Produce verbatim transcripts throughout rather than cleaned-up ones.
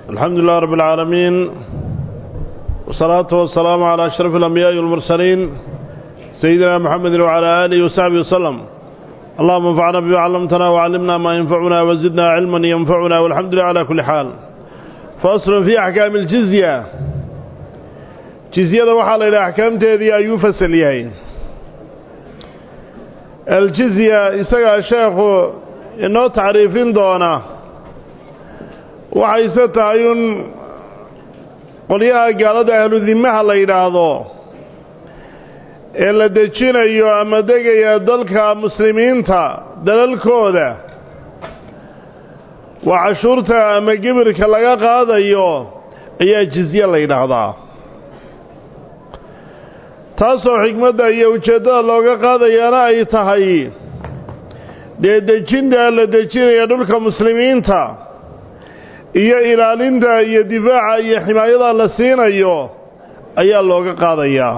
الحمد لله رب العالمين والصلاة والسلام على أشرف الأنبياء والمرسلين سيدنا محمد وعلى آله وصحبه وسلم. اللهم انفعنا بما علمتنا وعلمنا ما ينفعنا وزدنا علما ينفعنا والحمد لله على كل حال. فأصل في أحكام الجزية. جزية وحال إلى أحكام تهذي أيوف السليين. الجزية إستقى الشيخ إنه تعريفين دونا waxay tahay in qoliyaha gaalada ahlu dhimmaha la yiraahdo ee la dejinayo ama degaya dalka muslimiinta dalalkooda waa cashuurta ama gibirka laga qaadayo ayaa jizya la yiraahdaa taasoo xigmadda iyo ujeedada looga qaadayana ay tahay dejinta la dejinayo dhulka muslimiinta iyo ilaalinta iyo difaaca iyo ximaayada la siinayo ayaa looga qaadayaa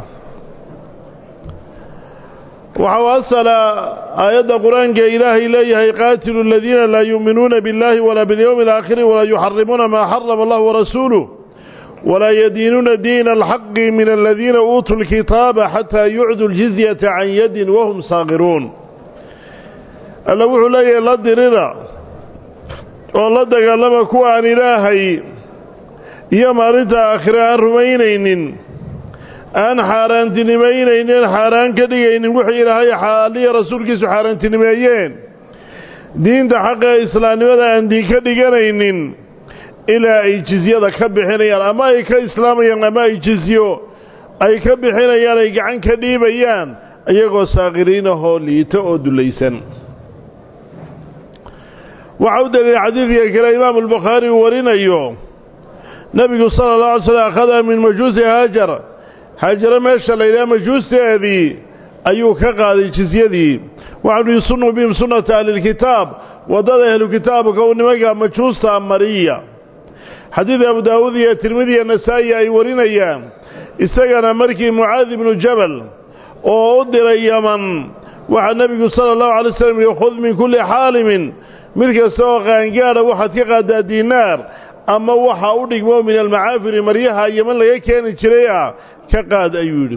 waxa wasala ayada quraanka ilaahay leeyahay qaatilul ladina la yu'minuna billahi wala bil yawmil aakhir wala yuharrimuna ma harrama Allah wa rasuluhu wala yadinuna diinal haqqi min alladhina utul kitaba hatta yu'du al jizyata an yadin wa hum saghirun alla wuxuu leeyahay la dirida oo la dagaalama kuwa aan ilaahay iyo maalinta aakhira aan rumaynaynin aan xaaraantinimeynaynin xaaraan ka dhigaynin wixii ilaahay xaaliya rasuulkiisu xaaraantinimeeyeen diinta xaqa ee islaamnimada aan diin ka dhiganaynin ilaa ay jizyada ka bixinayaan ama ay ka islaamayaan ama ay jizyo ay ka bixinayaan ay gacan ka dhiibayaan iyagoo saaqiriinahoo liito oo dulaysan وعود للحديث يقول الإمام البخاري ورنيه نبي صلى الله عليه وسلم أخذ من مجوس هاجر هاجر ماشى إلى مجوس هذه أيوك قال الجزية وعنه يصنع بهم سنة أهل الكتاب وضل أهل الكتاب كون مجا مجوس أمرية حديث أبو داود الترمذي النسائي أي ورنيه استجن مركي معاذ بن جبل وأدر اليمن وعن النبي صلى الله عليه وسلم يأخذ من كل حالم midka soo qaangaara waxaad ka qaadaa diinaar ama waxa u dhigmo min almacaafir maryaha yaman laga keeni jiray ka qaad ayuu yiri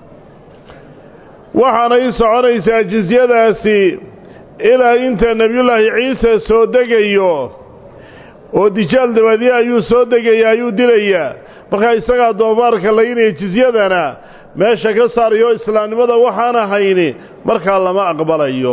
waxaana ay soconaysaa jizyadaasi ilaa inta nabiyullaahi ciise soo degayo oo dijaal dabadii ayuu soo degayaa ayuu dilayaa marka isaga doomaarka laynay jizyadana meesha ka saarayo islaamnimada waxaana hayni marka lama aqbalayo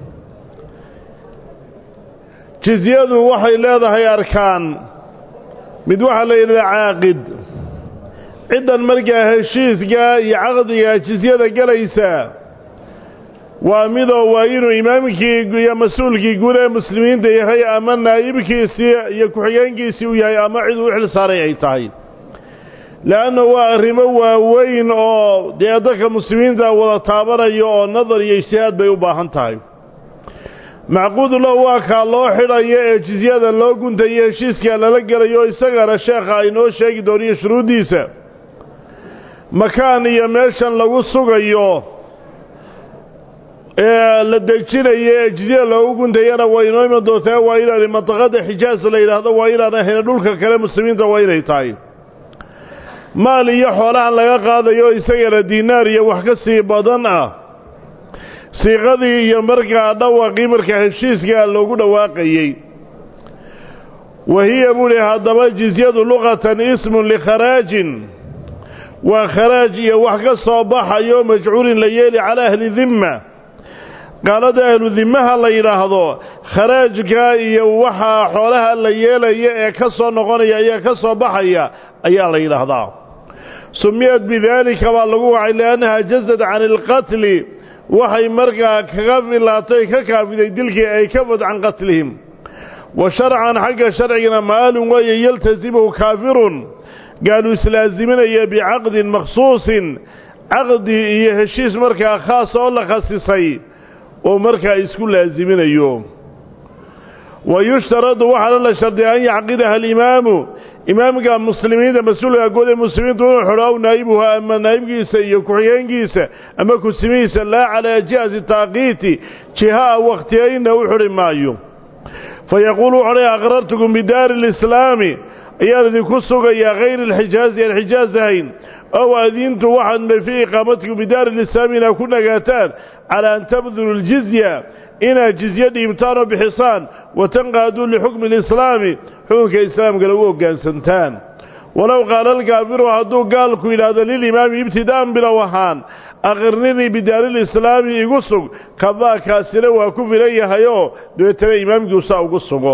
jizyadu waxay leedahay arkaan mid waxa la yiraahdaa caaqid ciidan markaa heshiiska iyo aqdiga jizyada galaysa waa midoo waa inuu imaamkii iyo mas'uulkii guud ee muslimiinta yahay ama naayibkiisii iyo ku-xigeenkiisii uu yahay ama cid uu xil saaray ay tahay laana waa arrimo waaweyn oo dadka muslimiinta wada taabanayo oo nadar iyo ijtihaad bay u baahan tahay معقود الله واكا الله حرايه جزياده لو غنتay heshiiska lala galayo isagana sheekha ay noo sheegi doonay shuruudiisa makaan iyo meeshan lagu sugayo ee la dejinayo jiziyada loo guntayana way noo iman doontaa waa ilaa mantaqada Hijaaz la yiraahdo waa ilaa hena dhulka kale muslimiinta waa inay tahay maal iyo xoolaha laga qaadayo isagana diinaar iyo wax ka sii badan ah siiqadii iyo markaa dhawaaqii markaa heshiiska loogu dhawaaqayay wahiya buli hadaba jizyadu luqatan ismun li kharaajin wa kharaaj iyo wax ka soo baxayo majcuulin la yeeli ala ahli dhimma qalada ahli dhimmaha la yiraahdo kharaajka iyo waxa xoolaha la yeelaya ee ka soo noqonaya ayaa ka soo baxaya ayaa la yiraahdaa sumiyad bidalika wa lagu wacay laanaha jazad an alqatl waxay markaa kaga filaatay ka kaafiday dilkii ay ka wadcan qatlihim wa shar'an xagga sharcigana maalun way yaltazimu kaafirun qaalu islaaziminaya bi'aqdin makhsuusin aqdi iyo heshiis markaa khaas oo la khasisay oo markaa isku laaziminayo ويشترط وحنا لا شرط أن يعقدها الإمام إمام المسلمين مسؤول أقول المسلمين دون حراو نائبها أما نائب جيسة يكوحيان جيسة أما كسميسة لا على جهاز التعقيد جهاء وقتين وحرم مايو فيقولوا عليه أقررتكم بدار الإسلام ayaan idinku sugayaa hayr alxijaazi aan xijaaz ahayn ow adintu waxaan fii iqaamatikum bidaari lislaami inaad ku nagaataan calaa an tabdulu ljizya inaad jizye dhiibtaan oo bixisaan watanqaaduu lixukmi alislaami xukunka islaamka lagu hoggaansantaan walow qaala alkaafiru hadduu gaalku yidhaahdo lilimaami ibtidaa'an bilow ahaan aqirninii bidaarilislaami igu sug kadaa kaasina waa ku filan yahayoo dabeetana imaamkiiusaa ugu sugo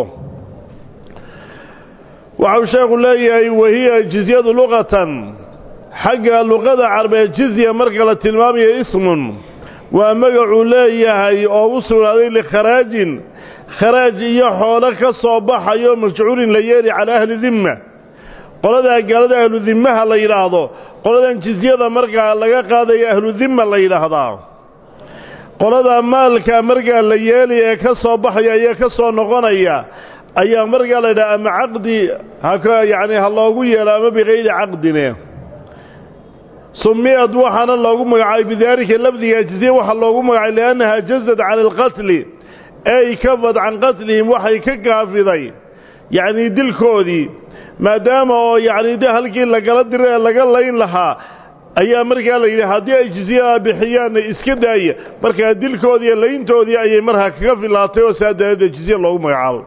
waxau sheekhu leeyahay wahiya jizyadu luqatan xagga luqada carbeed jizya marka la tilmaamayo ismun waa magacuu leeyahay oo u sugnaaday likharaajin kharaaj iyo xoolo ka soo baxayo majcuulin la yeeli calaa ahli dimma qoladaa gaalada ahlu dimmaha la yidhaahdo qoladan jizyada markaa laga qaadaya ahlu dimma la yidhaahdaa qoladaa maalka markaa la yeeli ee ka soo baxaya iyo ka soo noqonaya ayaa markaa la yidhaha ama caqdi haka yacni ha loogu yeelo ama bikayri caqdine sumiyad waxaana loogu magacaabay bidaalika lafdiga jizye waxaa loogu magacay liannahaa jazad cala alqatli ay kafad can qatlihim waxay ka kaafiday yacnii dilkoodii maadaama oo yacnii de halkii lagala dira ee laga layn lahaa ayaa markaa la yidhi haddii ay jizyadaa bixiyaanna iska daaya markaa dilkoodii iyo layntoodii ayay markaa kaga filaatay oo saa daraaddeed jizye loogu magacaabay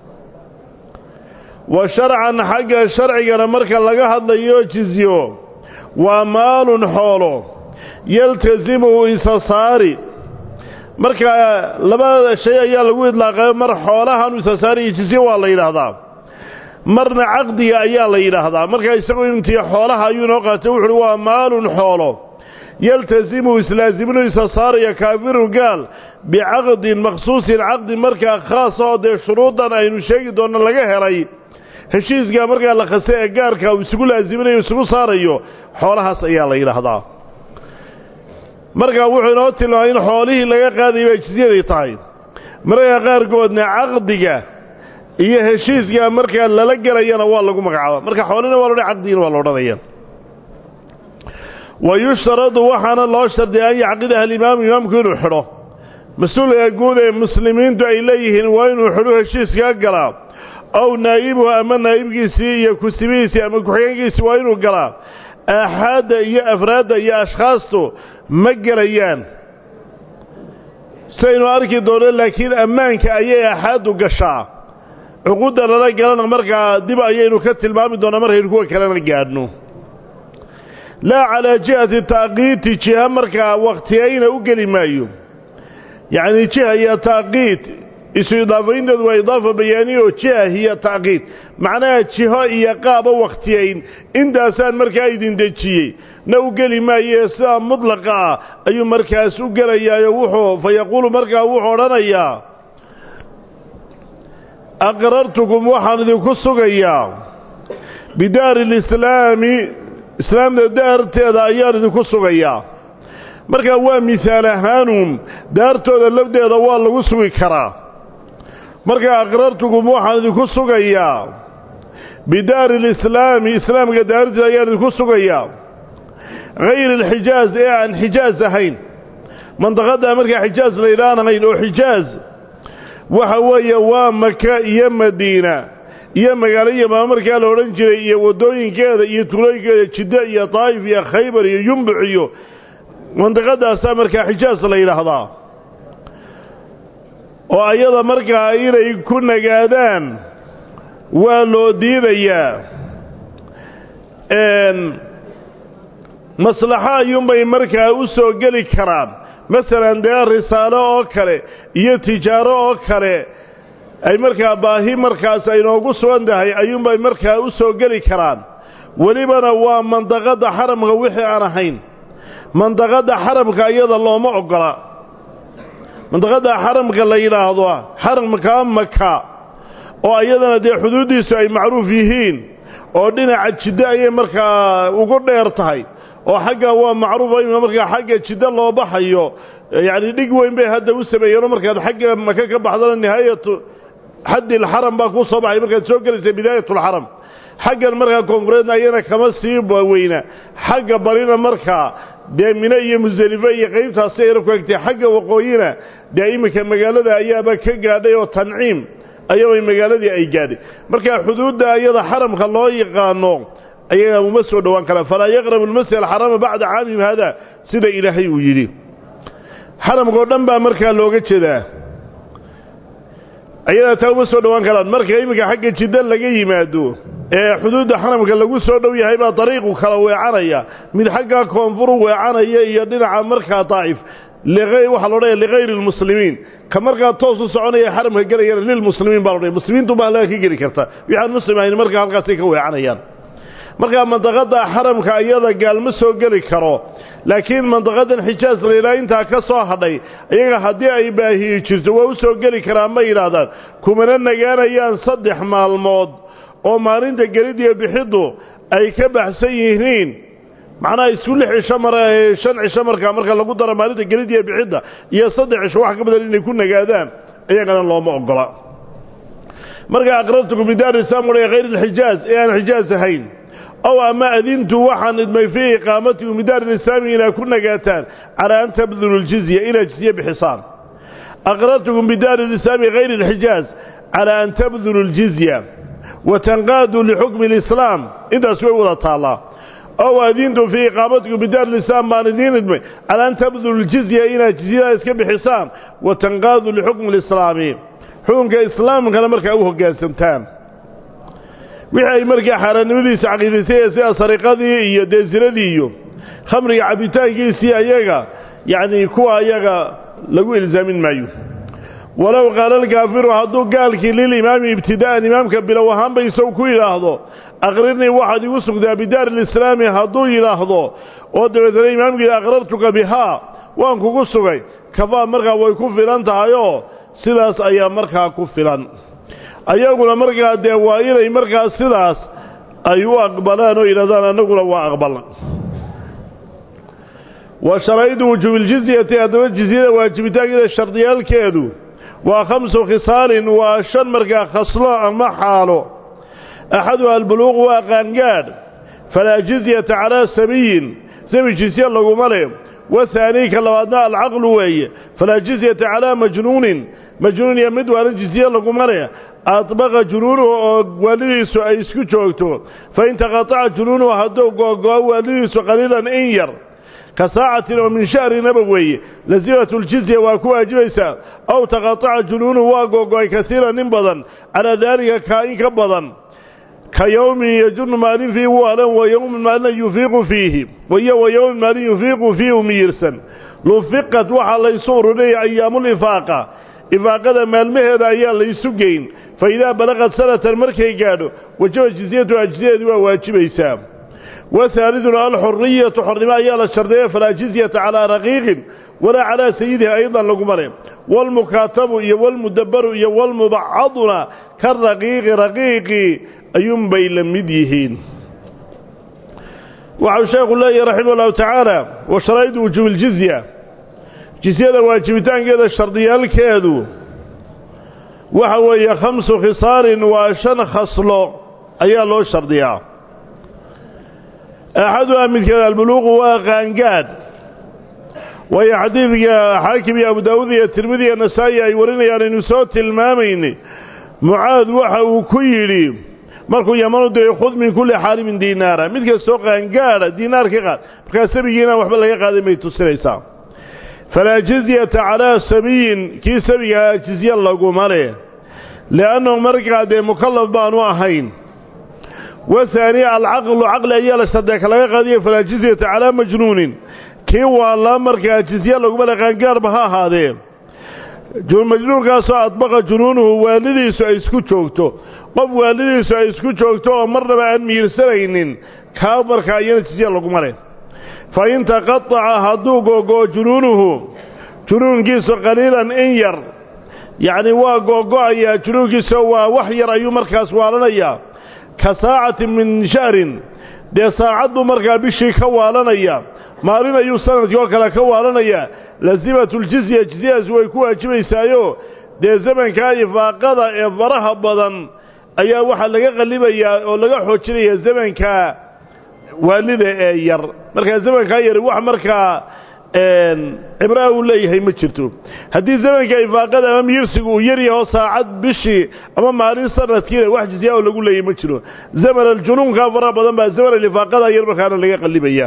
wa sharcan xagga sharcigana marka laga hadlayo jizyo waa maalun xoolo yaltasimuhu isa saari markaa labada shay ayaa lagu idlaaqay mar xoolahan isa saari iyo jizye waa la yidhaahdaa marna caqdiga ayaa la yidhaahdaa markaa isagu intii xoolaha ayuu noo qaatay wuxuuhi waa maalun xoolo yaltasimuhu islaasiminu isa saaraya kaafirun gaal bicaqdin makhsuusin caqdi markaa khaas oo dee shuruudan aynu sheegi doonno laga helay heshiiskaa markaa la khasay ee gaarka uu isugu laasiminayo isugu saarayo xoolahaas ayaa la yidhaahdaa markaa wuxuu inoo tilmaamay in xoolihii laga qaadayay bay jizyaday tahay markaa qaarkoodna caqdiga iyo heshiiskaa markaa lala gelayana waa lagu magacaaba marka xoolina waa loodhan caqdigina waa loodhanaya wa yushtaradu waxaana loo shardiya an yacqidaha alimaamu imaamku inuu xidho mas-uulka guud ee muslimiintu ay leeyihiin waa inuu xidho heshiiskaa galaa ow naa'ibuhu ama naa'ibkiisii iyo kusibihiisii ama ku-xigeenkiisii waa inuu galaa aaxaadda iyo afraadda iyo ashkhaastu ma gelayaan saynu arki doonno laakiin ammaanka ayay aaxaaddu gashaa cuquudda lala galana markaa dib ayaynu ka tilmaami doonnaa markaynu kuwa kalena gaadhno laa calaa jihati taaqiiti jiha markaa wakhtiyayna u geli maayo yacnii jiha iyo taaqiit isu idaafaynteedu waa idaafa bayaaniya oo jiha hiya taaqiid macnaha jiho iyo qaaba wakhtiyayn intaasaan markaa idin dejiyey na u geli maayee sidaa mudlaqa ah ayuu markaas u gelayaayo wuxuu fa yaquulu markaa wuxuu odhanayaa aqrartukum waxaan idinku sugayaa bidaari lislaami islaamda daarteeda ayaan idinku sugayaa markaa waa mihaal ahaanum daartooda lafdeeda waa lagu sugi karaa markaa aqrartukum waxaan idinku sugayaa bidaari lislaami islaamka daarteeda ayaan idinku sugayaa hayri alxijaaz ee aan xijaaz ahayn mandaqaddaa markaa xijaaz la idhaanahayn oo xijaaz waxa weeye waa maka iyo madiina iyo magaalo yamaa markaa la odhan jiray iyo waddooyinkeeda iyo tuulooyinkeeda jiddo iyo daa'if iyo khaybar iyo yumbuc iyo mandaqadaasaa markaa xijaaz la yidhaahdaa oo ayada markaa inay ku nagaadaan waa loo diidayaa maslaxo ayuunbay markaa u soo geli karaan masalan dee risaalo oo kale iyo tijaaro oo kale ay markaa baahi markaas aynoogu sugan tahay ayuunbay markaa u soo geli karaan welibana waa mandaqadda xaramka wixii aan ahayn mandaqadda xaramka iyada looma oggola mandaqadda xaramka la yidhaahdo xaramka maka oo iyadana dee xuduuddiisu ay macruuf yihiin oo dhinaca jiddo ayay markaa ugu dheer tahay oo xagga waa macruufa in markaa xagga jiddo loo baxayo yacni dhig weyn bay hadda u sameeyeenoo markaad xagga maka ka baxdana nihaayatu xaddi alxaram baa kuu soo baxay markaad soo gelaysa bidaayatulxaram xaggan markaa koonfureedna ayana kama sii weyna xagga barina markaa dee mine iyo musdelifo iyo qaybtaasi ayna ku egtay xagga waqooyina dee iminka magaalada ayaaba ka gaadhay oo tanciim ayay magaaladii ay gaadhay marka xuduudda ayada xaramka loo yaqaano ayaga uma soo dhawaan kara fala yaqrabu al-masjid al-haram ba'da 'aamihim hada sida ilaahay uu yiri xaramka oo dhan baa marka looga jeedaa ayada taa uma soo dhawaan karaan marka imika xagga jidda laga yimaado ee xuduudda xaramka lagu soo dhow yahay baa dariiqu kala weecanaya mid xagga koonfur weecanaya iyo dhinaca marka Taif لغير وحلوري لغير المسلمين كمرقا توسو سعوني حرم هجري للمسلمين باروني مسلمين تو بالا كيجري كرتا يعني المسلمين مرقا halkaasay ka weecanayaan marka mandaqada xaramka ayada gaalma soo gali karo laakiin mandaqadan Xijaaz reelaynta ka soo hadhay ayaga hadii ay baahiyo jirto waa u soo gali karaan ma yiraahdaan kumana nagaanayaan saddex maalmood oo maalinta garidiyo bixidu ay ka baxsan yihiin macna isku lix cisho mar shan cisho marka marka lagu daro maalinta garidiyo bixida iyo saddex cisho wax ka badan inay ku nagaadaan ayagana looma ogola marka aqrartukum bidaar islam wala ghayr al-Xijaaz ee aan Xijaaz ahayn أو أما أذنت وحن إدمي في إقامتي ومدار الإسلام إلى كنا قاتان على أن تبذلوا الجزية إلى جزية بحصان أقررتكم بدار الإسلام غير الحجاز على أن تبذلوا الجزية وتنقادوا لحكم الإسلام إذا سوى وضع الله أو أذنت في إقامتكم بدار الإسلام ما ندين إدمي على أن تبذلوا الجزية إلى جزية بحصان وتنقادوا لحكم الإسلام حكم الإسلام كان مركا أوه قاسمتان wixii markaa xaaraanimadiisa caqiidaysay sida sariqadii iyo deesiradii iyo khamriga cabitaankiisii ayaga yaani kuwa ayaga lagu ilzaamin maayo walaw qaala al-kaafiru haduu gaalkii lil imaam ibtidaan imaamka bilow ahaan bay soo ku yiraahdo aqrirni waxad igu sugdaa bidaar al-islaam haduu yiraahdo oo dabeedna imaamkii aqrartuka biha waan kugu sugay kafa markaa way ku filan tahay oo sidaas ayaa markaa ku filan ayaguna markaa de waa inay markaa sidaas ay u aqbalaan oo yiraahdaan anaguna waa aqbalna wa sharaidu wujub al-jizyati adwa jizyada waajibitaankeeda shardiyalkeedu waa khamsu khisaalin wa shan markaa khaslo ama xaalo ahadu al-buluq wa qaangaad fala jizyata ala sabiyin sabi jizya lagu male wa thani kalawadna al-aql way fala jizyata ala majnuun majnuun yamid wa jizya lagu male أطبق جنونه وليس أيسكو جوكتو فإن تقطع جنونه هدو قوقو وليس قليلا إنير كساعة ومن شهر نبوي لزيمة الجزية واكوها جويسا أو تقطع جنونه وقوقو كثيرا نبضا على ذلك كائن كبضا كيوم يجن مال فيه والا ويوم مال يفيق فيه وهي ويوم مال يفيق فيه ميرسا لفقت وحا يصور لي أيام الإفاقة إفاقة مال مهر أيام ليسوقين فإذا بلغت سنة المركي قالوا وجب الجزية وأجزية وواجب إسام وثالثنا الحرية حرماء يالا الشرطية فلا جزية على رقيق ولا على سيدها أيضا لقمرين والمكاتب والمدبر والمبعضنا كالرقيق رقيق أيوم بين مديهين وعن شيخ الله رحمه الله تعالى وشرائد وجوب الجزية جزية واجبتان كذا الشرطية الكادو وحوى خمس خصال وشن خصل أيها الله الشرطية أحدها من كذا البلوغ وقانقاد وهي حديث حاكم أبو داود الترمذي النسائي يورينا يعني نسوت المامين معاذ وحو كيري markuu yamano diray khud min kulli xaalimin diinaara midka soo qaangaara diinaar ka qaad marka sabigiina waxba laga qaaday may tusinaysaa fala jizyata ala sabiyin ki sabiga jizya lagu male laano marka de mukallaf baanu ahayn wa thani al-aql aql ayala sadaka laga qaadiyo fala jizyata ala majnuun ki wala marka jizya lagu male qaangaar baha ahaadee jun majnuunkaas adbaqa junuunuhu waalidiisu ay isku joogto qof waalidiisu ay isku joogto oo marnaba aan miirsanaynin ka marka ayana jizya lagu male fa in taqatta'a haduu gogo junuunuhu junuunkiisu qaliilan in yar yaani waa gogo ayaa junuunkiisu waa wax yar ayuu markaas waalanaya ka saacati min shahrin de saacadu markaa bishii ka waalanaya maalin ayuu sanadkii oo kale ka waalanaya lazimatul jizya jizyas way ku waajibaysaayo de zamanka ifaaqada ee faraha badan ayaa waxa laga qalibayaa oo laga xoojinaya zamanka waalida ee yar marka zamanka yar wax marka cibraa uu leeyahay ma jirto haddii zamanka ifaaqada ama miyirsigu uu yar yaho saacad bishii ama maalin sanadkiina wax jizya oo lagu leeyahay ma jiro zaman aljunuunka fara badan baa zaman alifaaqada yar markaana laga qalibaya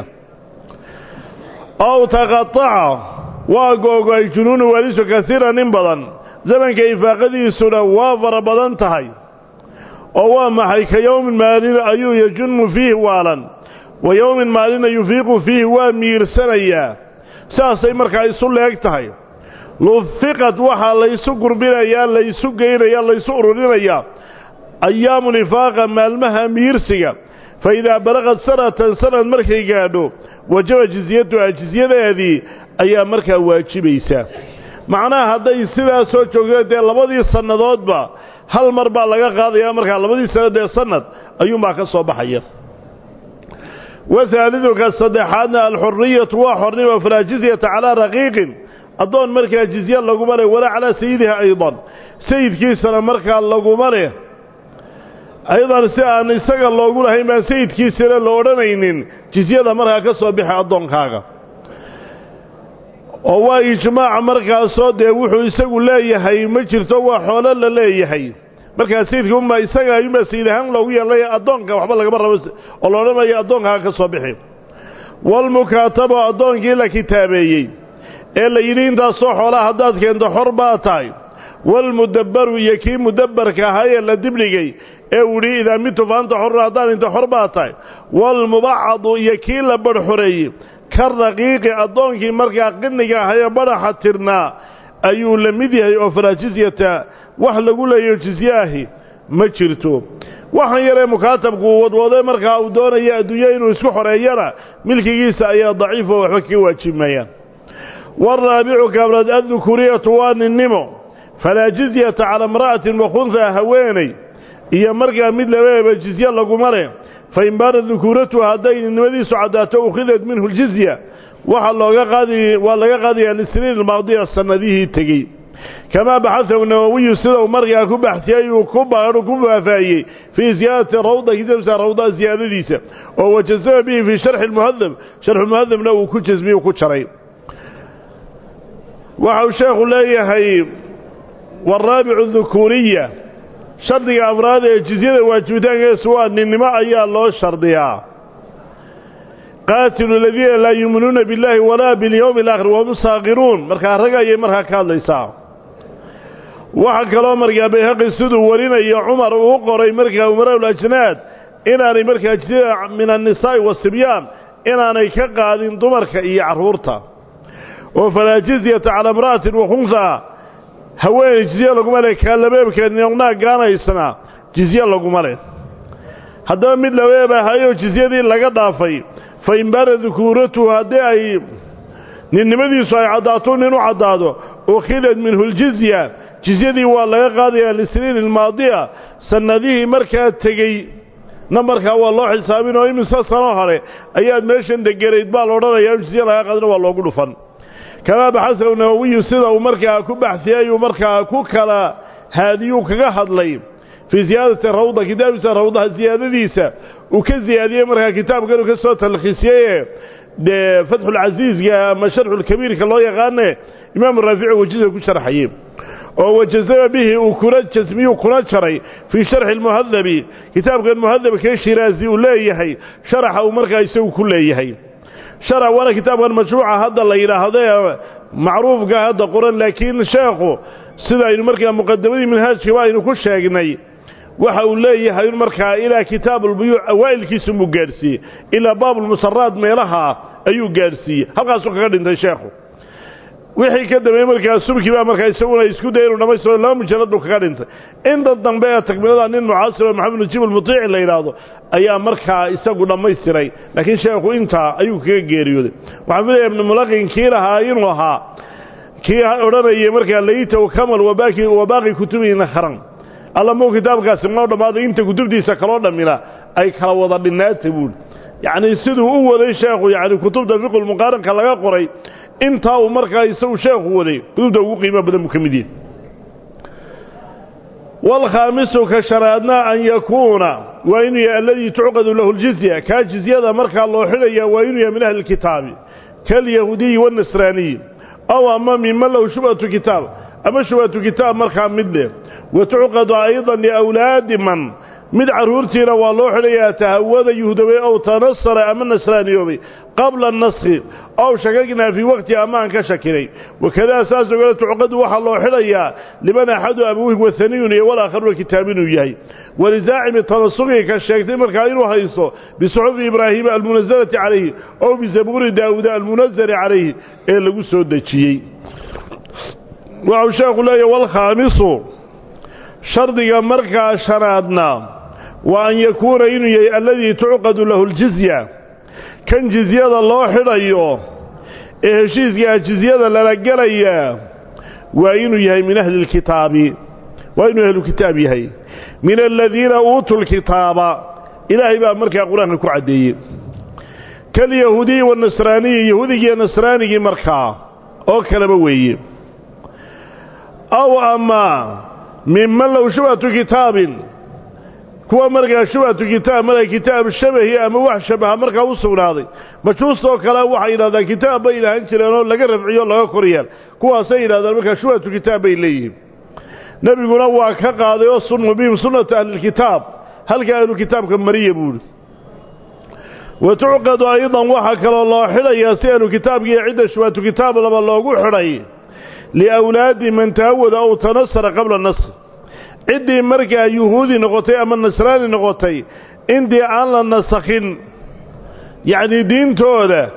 aw taqata'a waa googay junuunu walisu kasiiran in badan zamanka ifaaqadiisuna waa fara badan tahay oo waa maxay ka yawmin maalin ayuu yajunnu fiihi waalan wa yawmin maalin yufiiqu fiihi waa miirsanayaa saasay markaa isu leeg tahay lufiqad waxaa laysu gurbinayaa laysu geynayaa laysu ururinayaa ayaamu nifaaqa maalmaha miirsiga fa idaa balaqad sanatan sanad markay gaadho wajaba jizyatuha jizyadeedii ayaa markaa waajibaysaa macnaha hadday sidaa soo joogto dee labadii sannadoodba hal mar baa laga qaadayaa markaa labadii sanad ee sanad ayuunbaa ka soo baxaya وثالث كالصدحان الحرية وحرني فلا جزية على رقيق أظن مركا جزية لقمره ولا على سيدها أيضا سيد كيسنا مركا لقمره أيضا سيئا نستقل الله يقول هيما سيد كيسنا لورنين جزية مركا كصبيحة أظن كاغا وهو إجماع مركا صد يوحو يساقوا لا يحي مجرتوا حولا لا يحي marka sayidku ma isaga ayuu sayidhan lagu yeelay adoonka waxba laga marabo oo loo dhamay adoonka ka soo bixi wal mukataba adoonkii la kitaabeeyay ee la yiri inta soo xoolaha hadaad keento xorba tahay wal mudabbaru yakii mudabbarka ahaa la dibligay ee wuri ida mitu faanta xorra hadaan inta xorba tahay wal mubacadu yakii la barxureeyay ka raqiiqi adoonkii marka qinniga ahaa baraxa tirna ayuu la mid yahay oo faraajisiyata wax lagu leeyahay jizyaahi ma jirto waxan yaree mukaatabku wadwado markaa uu doonayo adduunyo inuu isku xoreeyana milkigiisa ayaa daciif oo waxba ka waajibayaan waraabicu kabrad adhukuriyatu waannimo fala jizyata ala imra'atin wa khuntha haweenay iyo markaa mid labeeba jizya lagu mare fa in baara dhukuratu haday nimadiisu cadaato ukhidad minhu aljizya waxa looga qaadi waa laga qaadiyaa lisniin maadiya sanadihi tagay كما بحثه النووي سيده ومرقى كبحثيه وكبار وكبافايه في زيادة روضة كتابة روضة زيادة ديسة وهو جزء به في شرح المهذب شرح المهذب له كجز به وكجرين وحو شيخ الله هي والرابع الذكورية شرطي أفراد الجزيرة واجبتان سواء إنما أيها الله شرطيها قاتل الذين لا يؤمنون بالله ولا باليوم الآخر وهم صاغرون مركا رقا مركا كان ليسا waxa kale markaa bayhaqi sidoo warinaya Umar uu qoray markaa Umar al-Ajnaad inaanay markaa jira min an-nisaa wa sibyaan inaanay ka qaadin dumarka iyo caruurta oo falaajiziyata ala imra'atin wa khuntha haween jizya lagu malay kalabeebka niyona gaanaysana jizya lagu malay haddaba mid labeeba hayo jizyadii laga dhaafay fa in bara dhukuratu hadii ay ninnimadiisu ay cadaato inuu cadaado oo khidad minhu al-jizya jizyadii waa laga qaadayaa lisniin ilmaadiya sanadihii markaa tegey namarkaa waa loo xisaabin oo imisa sano hore ayaad meeshan deganayd baa la odhanayaa jizya laga qaadana waa loogu dhufan kamaa baxasa nawawiyu sida uu markaa ku baxsiyay uu markaa ku kala haadiyuu kaga hadlay fi ziyaadati rawda kitaabisa rawdaha ziyaadadiisa uu ka ziyaadiyey markaa kitaabkan uu ka soo talkhisiyey de fathul aziizga ama sharxul kabiirka loo yaqaane imaam raafici wajiza ku sharxayay وجزم به وكرة جزمي وكرة شرعي في شرح المهذب كتاب المهذب كشيرازي ولايهي شرح ومركا يسوي كليهي شرح ولا كتاب المشروع هذا اللي هذا معروف هذا قرآن لكن شيخه سيدا المركا مقدمين من هذا شوائن وكل شيء وحوليه المركا إلى كتاب البيوع أوائل كيسم جارسي إلى باب المسرات ميلها أيو جارسي هل قاسوك قد انت شيخه wixii ka dambeeyay markaa subki baa markaa isaguna isku dayro dhamaysto laba mujalad uu kaga dhintay inta dambe ee takmilada nin mucaasir maxamed najib al-mutiic la yiraahdo ayaa markaa isagu dhamaystiray laakiin sheekhu inta ayuu kaga geeriyooday maxamed ibn mulaqin kiiraha inuu ahaa kii oranayay markaa layta oo kamal wabaaki wabaaqi kutubina kharan alla mo kitaabkaasi ma dhamaado inta kutubtiisa kala dhamina ay kala wada dhinaatay buu yaani sidoo uu waday sheekhu yaani kutubta fiqh al-muqaran ka laga qoray inta uu markaa isagu sheekhu waday kutubta ugu qiimo badan mukamidin wal khamisu ka sharadna an yakuna wa in ya alladhi tuqadu lahu al-jizya ka jizyada markaa loo xilaya wa in ya min ahli al-kitabi كاليهودي والنصراني أو أما ممن له شبهة كتاب أما شبهة كتاب مرخى مدله وتعقد أيضا لأولاد من mid caruurtiina waa loo xidhayaa tahawada yuhudawe oo tanasara ama nasraaniyoobay qabla an-naskh aw shakagna fi waqti amaan ka shakiray wakada asaas uga tuqadu waxa loo xidhayaa liman ahadu abuhu wa thaniyun wal aakharu kitaabinu yahay walizaa'im tanasuqi ka sheegtay markaa inuu hayso bi suhuf ibraahim al-munazzalati alayhi aw bi zabur daawud al-munazzal alayhi ee lagu soo dajiyay wa sheekhu la wal khamisu shardiga markaa shanaadna وأن يكون إنه الذي تعقد له الجزية كان جزية الله حريه إهشيز جزية للقرية وإنه من أهل الكتاب وإنه أهل الكتاب هي من الذين أوتوا الكتاب إلهي بقى مركا قرآن الكعدي كاليهودي والنصراني يهودي والنصراني مركا أو كلموي أو أما ممن لو شبهة كتاب kuwa markaa shubhatu kitaab markaa kitaab shabahi ama wax shabaha markaa u sugnaaday majuusto kale waxa yiraahdaan kitaab bay ilaahan jireen oo laga rafciyo laga koriyaan kuwaas ay yiraahdaan markaa shubhatu kitaab bay leeyihiin nabiguna waa ka qaaday oo sunnu bi sunnata al-kitaab halka ay kitaabka mariye buul وتعقد أيضا وحكى الله حلي يسأل كتاب يعد شوات كتاب لما الله حلي لأولاد من تهود أو تنصر قبل النصر عدي مركا يهودي نغطي أما النصراني نغطي عندي على النسخين يعني دين تودا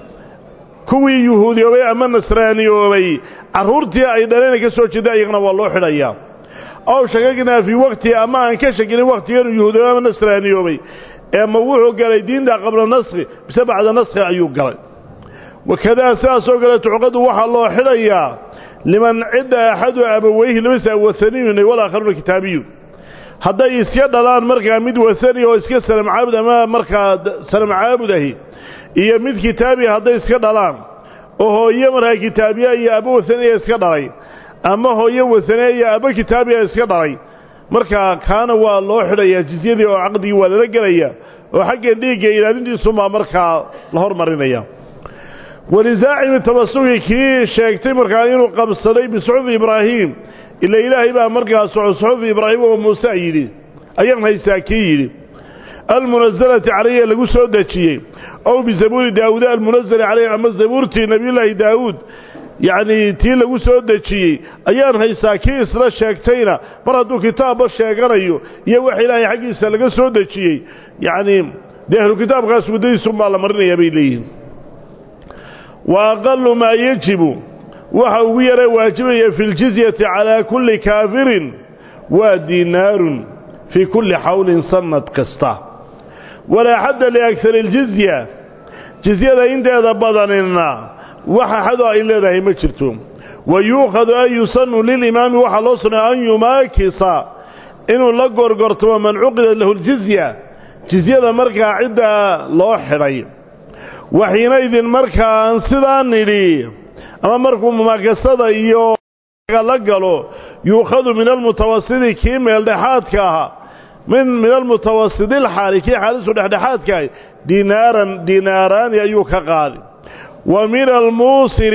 كوي يهودي وبي أما النصراني وبي عرورتي أيضا كسوش دايقنا والله حليا أو شككنا في وقت أما أنكشكنا وقت يهودي وأما النصراني وبي أما وحو قال دين دا قبل النصر بسبع النصر أيوب قال وكذا أساسه قال تعقد وحى الله حليا لمن عد أحد أبويه لمسا وثنين والآخرون كتابيون هذا يسياد الآن مركا مد وثني ويسكي سلم عابد أما مركا سلم عابده إيا مد كتابي هذا يسياد الآن وهو يمرها كتابي إيا أبو وثني يسياد علي أما هو يوثني إيا أبو كتابي يسياد علي marka kaana waa loo xidhay jiziyadii oo aqdi wada la galaya oo xagga dhiiga ilaalintiisu ma marka la hormarinaya walizaa'im tabassugi ki sheegtay marka inuu qabsaday bi suhuf ibraahim ila ilaahi ba marka suhuf ibraahim oo muusa yiri ayaan haysaa ki yiri almunazzalati alayhi lagu soo dajiyay oo bi zaburi daawud almunazzal alayhi ama zaburti nabiyullaahi daawud يعني تي لغو سو دجiyay ayaan haysaa ki isla sheegtayna baradu kitaab sheeganayo iyo wax ilaahay xaqiisa laga soo dajiyay yani deehlu kitaabkaas wadaysu ma la marinaya bay leeyihiin wa aqallu ma yajibu waxa ugu yaray waajibaya fil jizyati ala kulli kaafirin wa dinarun fi kulli hawlin sanad kasta wala hadda li akthar al jizya jizyada inteeda badanina waxa xado ay leedahay ma jirto wayuukhad ay yusannu lil imaam waxa loo sunaa an yumaakisa inuu la gorgorto man uqida lahu al jizya jizyada marka cida loo xiray waxina idin marka sidaan nidi ama markuu mumaakasada iyo la galo yuukhadu min al mutawassit kimel dhaxadka min min al mutawassit al haliki halisu dhaxadka dinaran dinaran ayuu ka qaadi ومن الموصر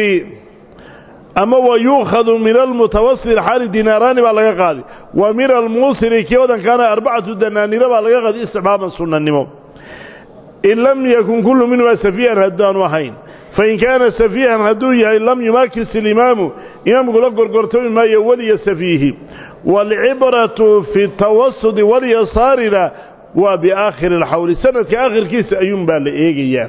أما ويؤخذ من المتوسط حال ديناران بالغا قادي ومن الموصر كيودا كان أربعة دنانير بالغا قادي استحبابا سنة النمو إن لم يكن كل منه سفيها هدان وحين فإن كان سفيها هدوية إن لم يماكس الإمام إمام يقول لك قرقرتوي ما يولي سفيه والعبرة في التوسط واليسار وبآخر الحول سنة آخر كيس أيوم بالإيجيان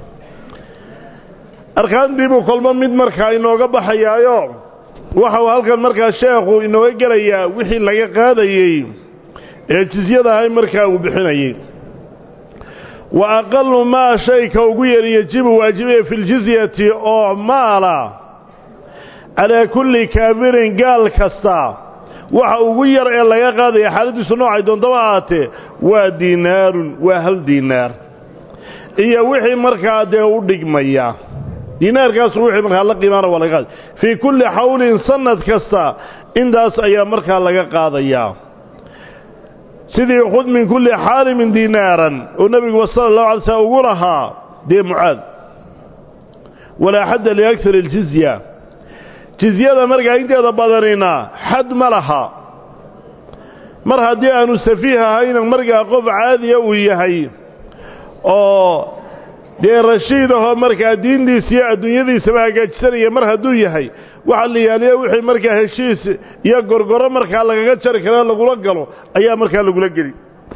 arkaan dibu kulma mid marka inooga baxayaayo waxa uu halkan marka sheekhu inoo galaya wixii laga qaadayay ee jizyada ay marka uu bixinayay wa aqallu ma shayka ugu yariyo jibu waajibiye fil jizyati oo maala ala kulli kaafirin gaal kasta waxa ugu yar ee laga qaadayo xaaladiisu noocay doonto aate waa diinaarun waa hal diinaar iyo wixii marka de u dhigmaya دينار كاس روحي من هلا قيمانه ولا قاد في كل حول سنة كستا إن داس أيام مركها لقى قاضيا سيدي يأخذ من كل حال من دينارا والنبي صلى الله عليه وسلم أقولها دي معاذ ولا حد لأكثر الجزية جزية مرقى انت هذا بدرنا حد ملها مرها دي أنو سفيها هين مرقى قف عادية ويهي أو دي رشيده مرقى دين دي سياء الدنيا دي سباها قاجسانية مرها دو يهي وحالي ياليه وحي مرقى هشيس يقر قرى مرقى لغا قاجساني كلا لغو لقلو أيها مرقى لغو لقلي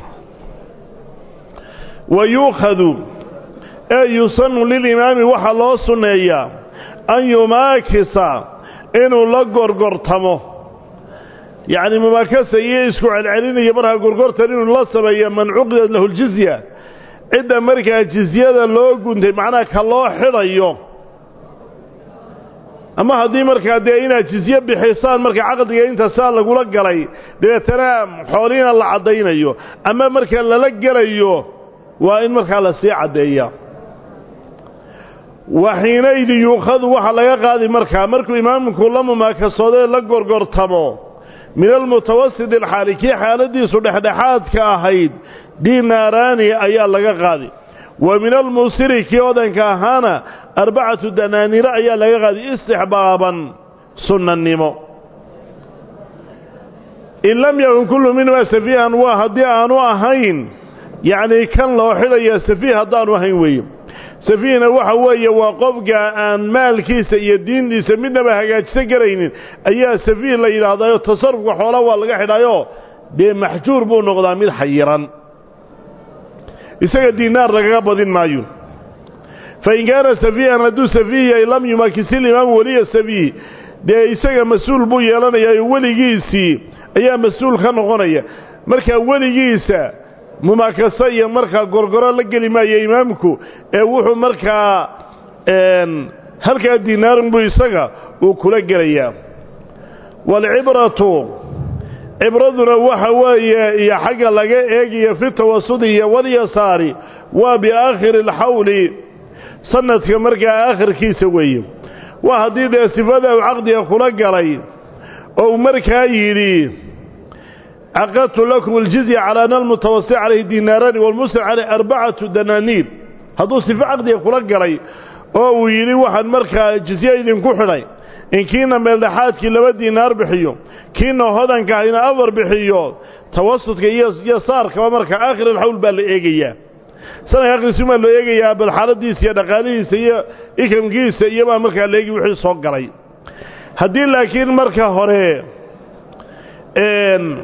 ويوخذ أي يصن للإمام وحلا صنيا أن يماكس إنه لقر قرطمه يعني مماكسة يسكو على العلين يبرها قرقرتا إنه الله سبيا من عقد له الجزية إذا مركا الجزية لو قلت معناه كالله حريو أما هذه مركا دينا جزية بحصان مركا عقد إنت سال لقولك علي دي ترى حولين الله عدينا أيوه أما مركا للق أيوه وإن مركا لسيعة ديا وحينئذ يؤخذ وحلا يقاضي مركا مركو إمام كل مماكسة لقر قرطمه من المتوسط الحالكي حالدي صدحدحات كاهيد ديناراني أيها لغا قادي ومن المصير كيودا كاهانا أربعة دنانير أيها لغا قادي استحبابا سنة النمو إن لم يكن كل منها سفيها واحد أنو أهين يعني كان لو حليا سفيها دان وهين ويم سفينة وحوية وقفك أن مال كيس يدين دي سمينا بهاجات سجرين أيها سفينة إلى هذا التصرف وحوله والله حدايو ده محجور بو نقدامين حيران يسجد دينار رقابة مايو فإن كان سفينة ندو سفينة لم يماكس الإمام ولي السفيه ده يسجد مسؤول بو يلانا يا ولي جيسي أيها مسؤول خنقونية مركا ولي جيسا مماكسية مركا قرقرة لقلي ما يا إمامكو وحو مركا هلكا دينار بيساقا وكلا قليا والعبرة عبرتنا وحوايا حقا لقا ايجي في التوسطية واليساري وبآخر الحول صنت مركا آخر كيسوي وهذه صفة وعقدها كلا قلي أو مركا يلي عقدت لكم الجزية على أن المتوسط عليه ديناران والمسلم عليه أربعة دنانير هذا صفة عقد يقول قري أو يلي واحد مركا جزية إذن كحري إن كينا ملحات كلا دينار بحيو كينا هذا كاينا أفر بحيو توسط يسار كما مركا آخر الحول بالإيجية سنة يقل سيما اللي إيجية بالحالة دي سيادة قالي سيئة إكرم كي سيئة ما مركا اللي إيجي وحي صوق قري هدين لكن مركا هوري إن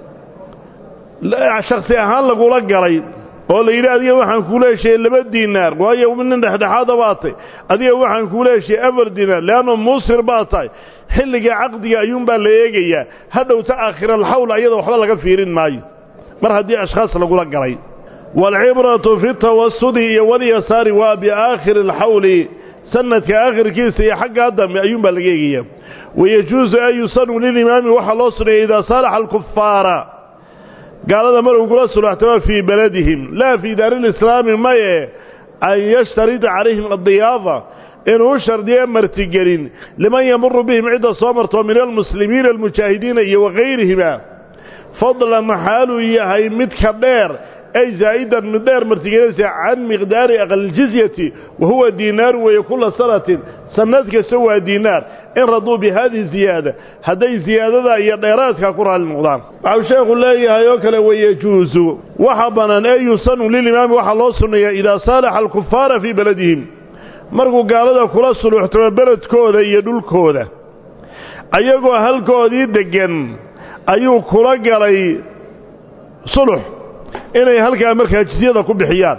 لا شخصي أهان لقولا قريب ولا إلى أديه وحن كل شيء اللي بدي النار وهي ومن الحدحات باطي أديه وحن كل شيء أفر دينار لأنه مصير باطي حلقة عقدية أيوم بالليجية هذا وتأخر الحول أيضا وحضر لك فيرين ماي مرة دي أشخاص لقولا قريب والعبرة في التوسط واليسار وبآخر الحول سنة كآخر كيس حق أدم أيوم بالليجية ويجوز أن يصنوا للإمام وحلوصنا إذا صالح الكفار قال هذا مرة يقول الصلاة في بلدهم لا في دار الإسلام ما أن يشترط عليهم الضيافة إنه شردين مرتقلين لمن يمر بهم عدة صامرة من المسلمين المجاهدين وغيرهم فضلا محاله يهي متكبير أي زائدا من دار مرتقلين عن مقدار أقل الجزية وهو دينار ويكون سنة سنتك سوى دينار إن رضوا بهذه الزيادة هذه زيادة هي ديرات كقرى المقدام أو شيخ الله يهيوكل ويجوز وحبنا أن يصن للإمام وحلوصن إذا صالح الكفار في بلدهم مرقوا قال هذا كل الصلوح تبا بلد كودة يدول كودة أيقوا هل كودي دقن أيقوا كل قالي صلح إنه هل كأمريكا جزيادة كل بحيان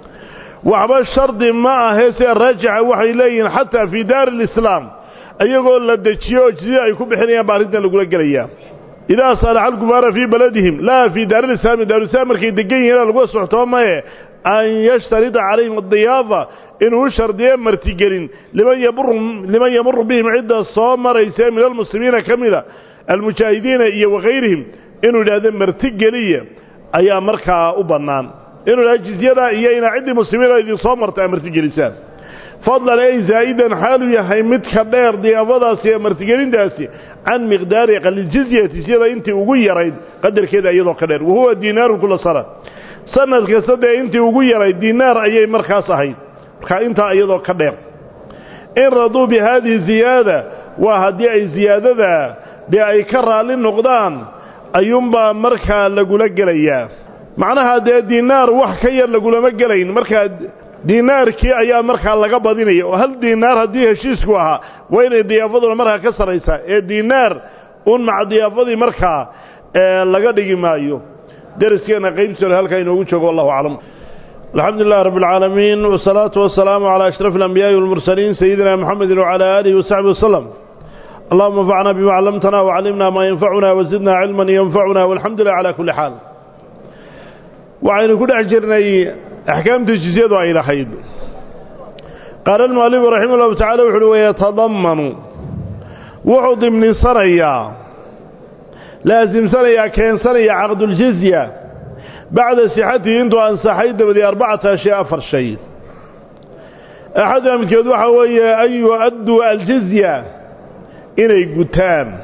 وعبا الشرط معه هيسي الرجع وحي إليه حتى في دار الإسلام أيقول لديتشيو جزيادة يكون بحيان باردنا لقول قليا إذا صالح الكفار في بلدهم لا في دار الإسلام دار الإسلام مركي دقين هنا لقول صحتهم أن يشترط عليهم الضيافة إنه شردين مرتقلين لمن يمر لمن يمر بهم عدة الصوامر يسمى من المسلمين كاملة المجاهدين وغيرهم إنه هذا مرتقلية أي مركا أبنان إنه الجزيرة هي إن عدة مسلمين الذي صامرت مرتقلسان فضلا أي زائدا حاله يهيمت خبير ضيافة سي مرتقلين داسي عن مقدار أقل الجزية تسير أنت وغيرين قدر كذا أيضا قدر وهو دينار كل صلاة سنة كسد أنت وغيرين دينار أي مركا صحيح marka inta iyadoo ka dheer إن رضوا بهذه الزيادة وهذه الزيادة بأي كرة للنقدان أيومبا مركا لقولك ليا معناها دي دينار وحكير لقول مقلين مركا دينار كي أيا مركا لقبا ديني وهل دينار هديها شيسكوها وين ديافضل مركا كسر إيسا دينار un macdiyaafadii markaa laga dhigi maayo daraskeena qaybsana halka inoogu joogo wallahu a'lam alhamdulillah rabbil alamin wassalatu wassalamu ala ashrafil anbiya'i wal mursalin sayyidina muhammadin wa ala alihi wa sahbihi wasallam اللهم انفعنا بما علمتنا وعلمنا ما ينفعنا وزدنا علما ينفعنا والحمد لله على كل حال وعين كل اجرنا احكام الجزيه والى حيد قال المؤلف رحمه الله تعالى ويتضمن وعض من صريا لازم صريا كان صريا عقد الجزية بعد صحته عنده أن صحيد بدي أربعة أشياء فرشي أحدهم من كذو حوية أن يؤدوا الجزية إلى قتام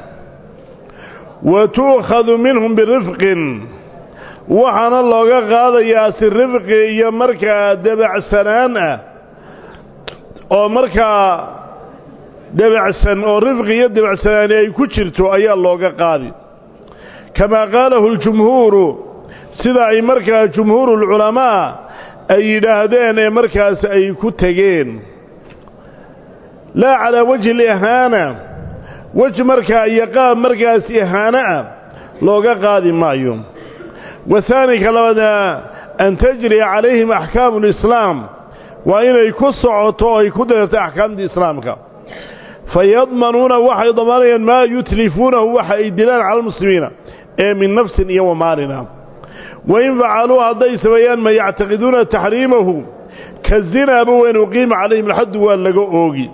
وتؤخذ منهم برفق وحن الله قال ياسر رفق يا مركا دبع سنان أو مركا دبعسن أو رفق يدبعسن أي كترته أي الله قاضي كما قاله الجمهور سدع مركز جمهور العلماء أي لهدين مركز أي كتجين لا على وجه الإهانة وجه مركز يقام مركز إهانة لو قاضي ما يوم والثاني كلمة أن تجري عليهم أحكام الإسلام وإن يكسعوا طوى يكدرة أحكام الإسلام فيضمنون وحي ضمانيا ما يتلفونه وحي دلال على المسلمين من نفس يوم مالنا وإن فعلوا هذا سويان ما يعتقدون تحريمه كالزنا بوين وقيم عليهم الحد واللقوء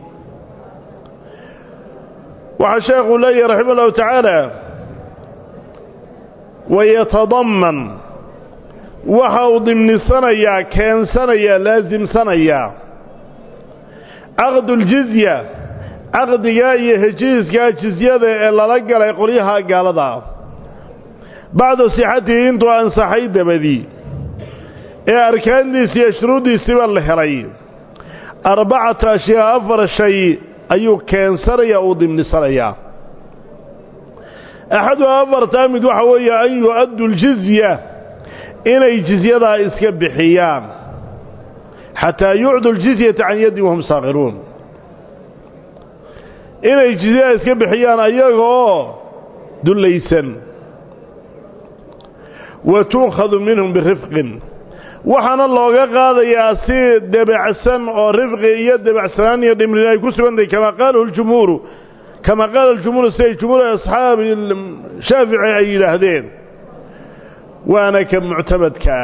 وحشاق الله رحمه الله تعالى ويتضمن وحو ضمن صنيا كان صنيا لازم صنيا عقد الجزية عقدها iyo heshiiska jizyada ee la galay qoryaha gaalada baada sixadii intuu ansaxay dabadii ee arkaandiisa iyo shuruudiisa la helay arbacata ashyaa afar shay ayuu keensanaya oo dimnisanaya ahadu afar taamid waxa weeye ay yu'addu aljizya inay jizyada iska bixiyaan hatta yu'addu aljizyata an yadi wa hum saghirun inay jizya iska bixiyaan ayagoo dulaysan wa tuukhadhu minhum birifqin waxana looga qaadayaa si dabacsan oo rifqi iyo dabacsan iyo dhimrin ay ku sugantahay kama qaalo al-jumhur kama qaalo al-jumhur say jumhur ashab shafi'i ay yiraahdeen waana ka mu'tamadka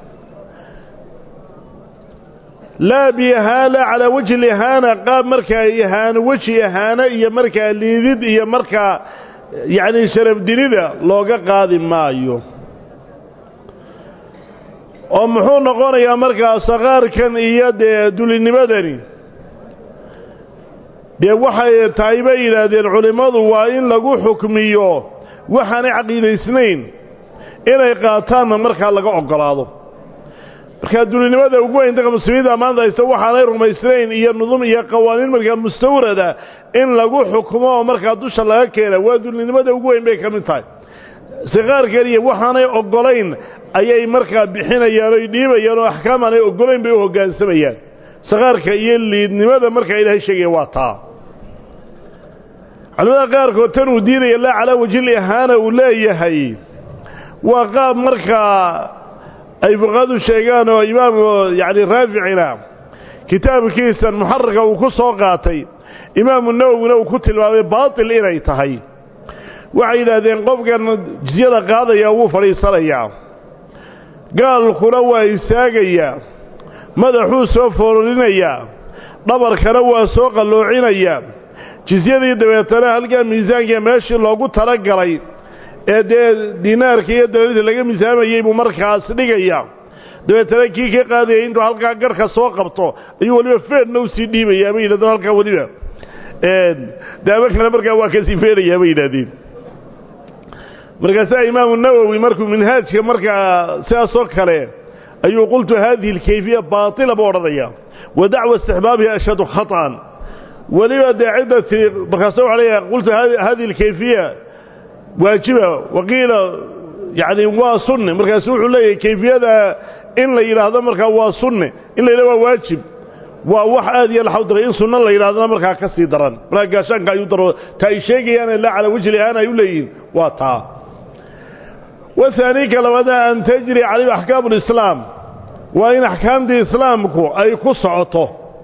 لا بيهالة على وجه الإهانة قام مركا إهانة وجه إهانة إيا مركا ليذد إيا مركا يعني شرف دينيدا لوغا قادم مايو ومحون نقول يا مركا صغار كان إيا دولي مدني دي وحي تايبي إلى دي العلماء وإن لقو حكميو وحاني عقيدة سنين إلا يقاتان مركا لقو عقلاده marka dulinimada ugu weyn dadka muslimiinta maanta ay soo waxaanay rumaysnayn iyo nidaam iyo qawaaniin marka mustawrada in lagu xukumo marka dusha laga keenay waa dulinimada ugu weyn bay ka mid tahay sigaar kaliya waxaanay ogolayn ayay marka bixinayaan oo dhiibayaan oo ahkaaman ay ogolayn bay u hoggaansamayaan sigaarka iyo liidnimada marka ilaahay sheegay waa taa culimada qaar kood tan uu diiday la ala wajil ihana uu leeyahay waa qaab marka أي فقادوا الشيغان وإمام يعني رافعنا كتاب كيسا محرقة وكسوقاتي إمام النووي لو كتل باطل إلي تهي وعيدا ذين قفقا جزيادة قادة يوو فريصريا قال الخلوة إساقيا مدحو سوفورلينيا نبر كنوة سوق اللوعينيا جزيادة يدويتنا هلقا ميزانيا ماشي اللوغو ترقلي ee dinaarka iyo dawladda laga misaamayay buu markaas dhigaya dabeetana kii ka qaaday intuu halka garka soo qabto ayuu waliba feedna u sii dhiibayaa bay yidhahdeen halka waliba ee daaba kale markaa waa ka sii feerayaa bay yidhahdeen markaas imaam an-nawawi markuu minhaajka markaa sidaas oo kale ayuu qultu hadhihi al-kayfiyya baatila boodadaya wa da'wa istihbaabiha ashadu khata'an ولما داعدة بخاصة عليها قلت هذه الكيفية واجبة وقيل يعني واصنة مركزوح لي كيفية إن لا إله هذا مركز واصنة إن لا إله واجب وواحد يلا حضر إن صنّ الله إلى هذا مركز كسيدران مركز شان قاعد يدرو تأشيجي أنا لا على وجهي أنا يولين واطع وثاني كلام هذا أن تجري عليه أحكام الإسلام وإن أحكام دي إسلامكو أي قصعته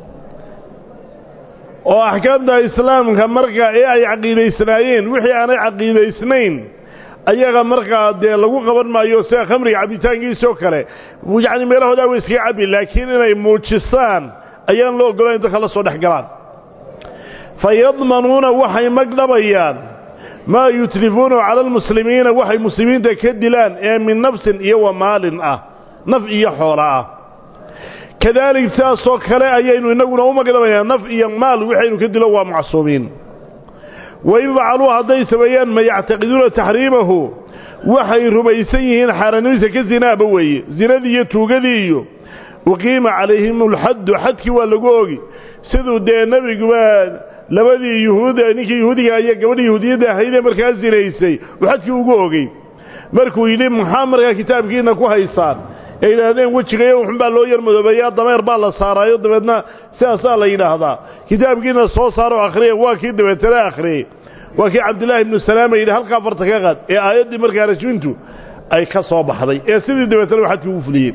وأحكام دي إسلام كمركز أي عقيدة إسرائيل وحي أنا عقيدة إسنين أيها مركز دي لو قبل ما يوسع خمري عبيتان يسوع كله ويعني ميره هذا ويسكي عبي لكن أنا موجسان أيان لو قلنا أنت خلصوا نحقران فيضمنون وحي مقدبيان ما يتلفون على المسلمين وحي مسلمين تكدلان من نفس إيو مال أه نفع يحورا كذلك ساسو كلا أيان إنه نوم مقدبيان نفع مال وحي نكدلوا معصومين وإن فعلوا هذا سبيان ما يعتقدون تحريمه وحي ربيسيهن حرنويس كالزنا بوي زنا دي توقدي وقيم عليهم الحد حدك واللقوغي سيدو دي النبي قبال لبدي يهودا نيكي يهودي ايا قبل يهودي دا هيدا مركز زنيسي وحدك وقوغي مركو يليم محامر كتاب كينا كو هيسان إلى هذين وجهي وحنبال لو يرمدوا بيا ضمير بالا صار يضبطنا ساسا لينا هذا كتاب كينا سو صاروا اخري واكي دبتلا اخري وكي عبد الله بن السلام إلى هلقا فرتكاغد إيه آيات دي مركا رجوينتو أي كسو بحضي إيه سيدي دبتل وحد كوفلين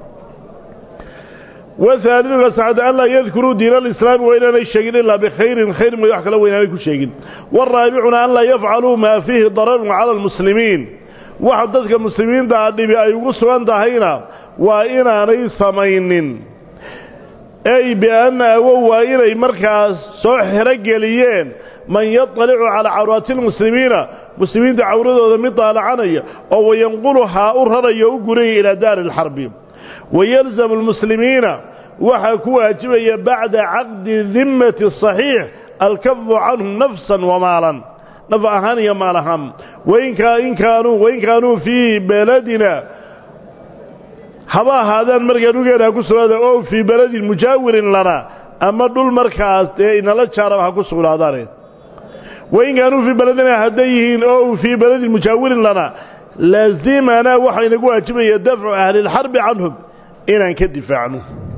وثالثا سعد أن لا يذكروا دين الإسلام وإننا الشيء إلا بخير خير ما يحكى لو إننا كل شيء والرابعنا أن لا يفعلوا ما فيه ضرر على المسلمين وحدثك المسلمين دا عدبي أي وصوان دهينا وإننا نيسمين أي بأن أووا إلي مركز صح رجليين من يطلع على عورات المسلمين مسلمين دعورده مطالع عنيا أو ينقلها أرهريا وقري إلى دار الحرب ويلزم المسلمين وحكوا أجبيا بعد عقد الذمة الصحيح الكف عنهم نفسا ومالا نفعهان يا مالهم وإن كانوا وإن كانوا في بلدنا هذا هذا المركز نقول هكسر هذا أو في بلد مجاور لنا أما دول مركز إن لا تشارب هكسر هذا وإن كانوا في بلدنا هديهين أو في بلد مجاور لنا لازمنا وحي نقول أجمع دفع أهل الحرب عنهم إن كدفع عنه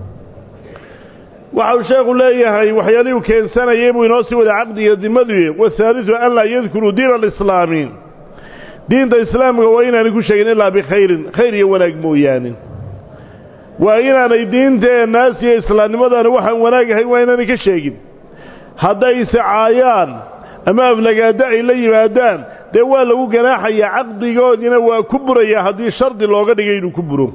وحو شيخ الله يهي وحيالي وكين سنة يبو ينوسي وذا عقد يد مدوي والثالث أن لا يذكروا دين الإسلامين دين الإسلام وإن نقول شيء إلا بخير خير ولا قمويان وإن دين الناس يا إسلام ماذا وحن وناقه وإن نكشيء هذا يسعيان أما أبلغ داعي لي مادان dee waa lagu ganaaxaya caqdigoodina waa ku buraya haddii shardi looga dhigay inuu ku buro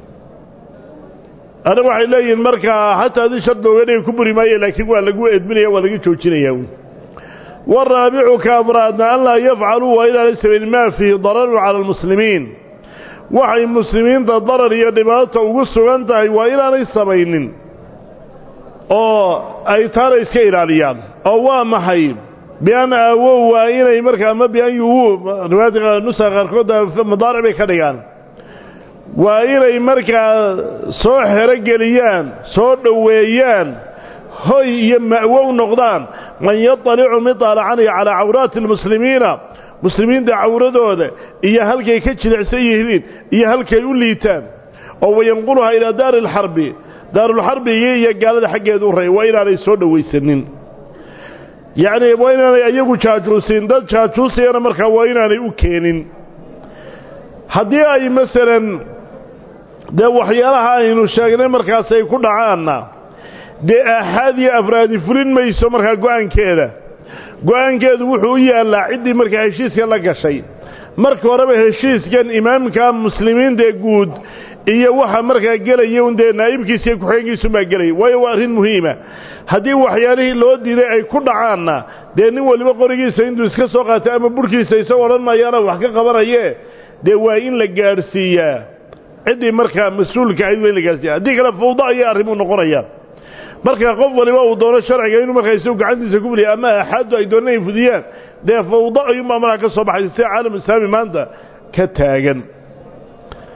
ana waxay leeyihiin markaa hataa haddii shardi looga dhigay ku buri maayo laakiin waa lagu edminaya waa laga joojinaya والرابع كأمرادنا أن لا يفعلوا وإلا ليس ما فيه ضرر على المسلمين وحي المسلمين ذا ضرر يدباته وقصوا أنتهي وإلا ليس بينين أو أي ترى إسكير عليان أو محيب بأن أوو وإلا يمركا ما بأن يوو رواية نسخة غرقودة في مضارع بكريان وإلا يمركا صوح رجليان صوت ويان هاي يمأوو نقدان من يطلع مطالعني على عورات المسلمين مسلمين دا عورده ده إيا هلكي كتشلع سيهلين إيا هلكي يوليتان أو ينقلها إلى دار الحرب دار الحرب هي قال حق يدوري وإلى ريسود ويسنين يعني وإن أنا أيقو شاجوسين دا شاجوسين أنا مركا وإن أنا أكينين هدي أي مثلا دا وحيالها إنو شاقنا مركا سيكون عانا dee axaadii afraadi fulin mayso markaa go-aankeeda go-aankeedu wuxuu u yaallaa ciddii markaa heshiiska la gashay marka horeba heshiiskan imaamka muslimiinta guud iyo waxa markaa gelaya un dee naa'ibkiisa ku xigeenkiisu ma gelay waayo waa arrin muhiima haddii waxyaalihii loo diiday ay ku dhacaanna dee nin waliba qorigiisa intuu iska soo qaatay ama burkiisa isagoo odhan mayaana wax ka qabanaye dee waa in la gaadhsiiyaa ciddii markaa mas-uulka ahayd waa in la gaadhsiiyaa haddii kale fawda ayay arrimuhu noqonayaan marka qof waliba uu doono sharciga inuu markaa isoo gacantiisa ku buliyo ama axad ay doonayeen fudiyaan dee fawda ay ma markaa ka soo baxay si caalam islaami maanta ka taagan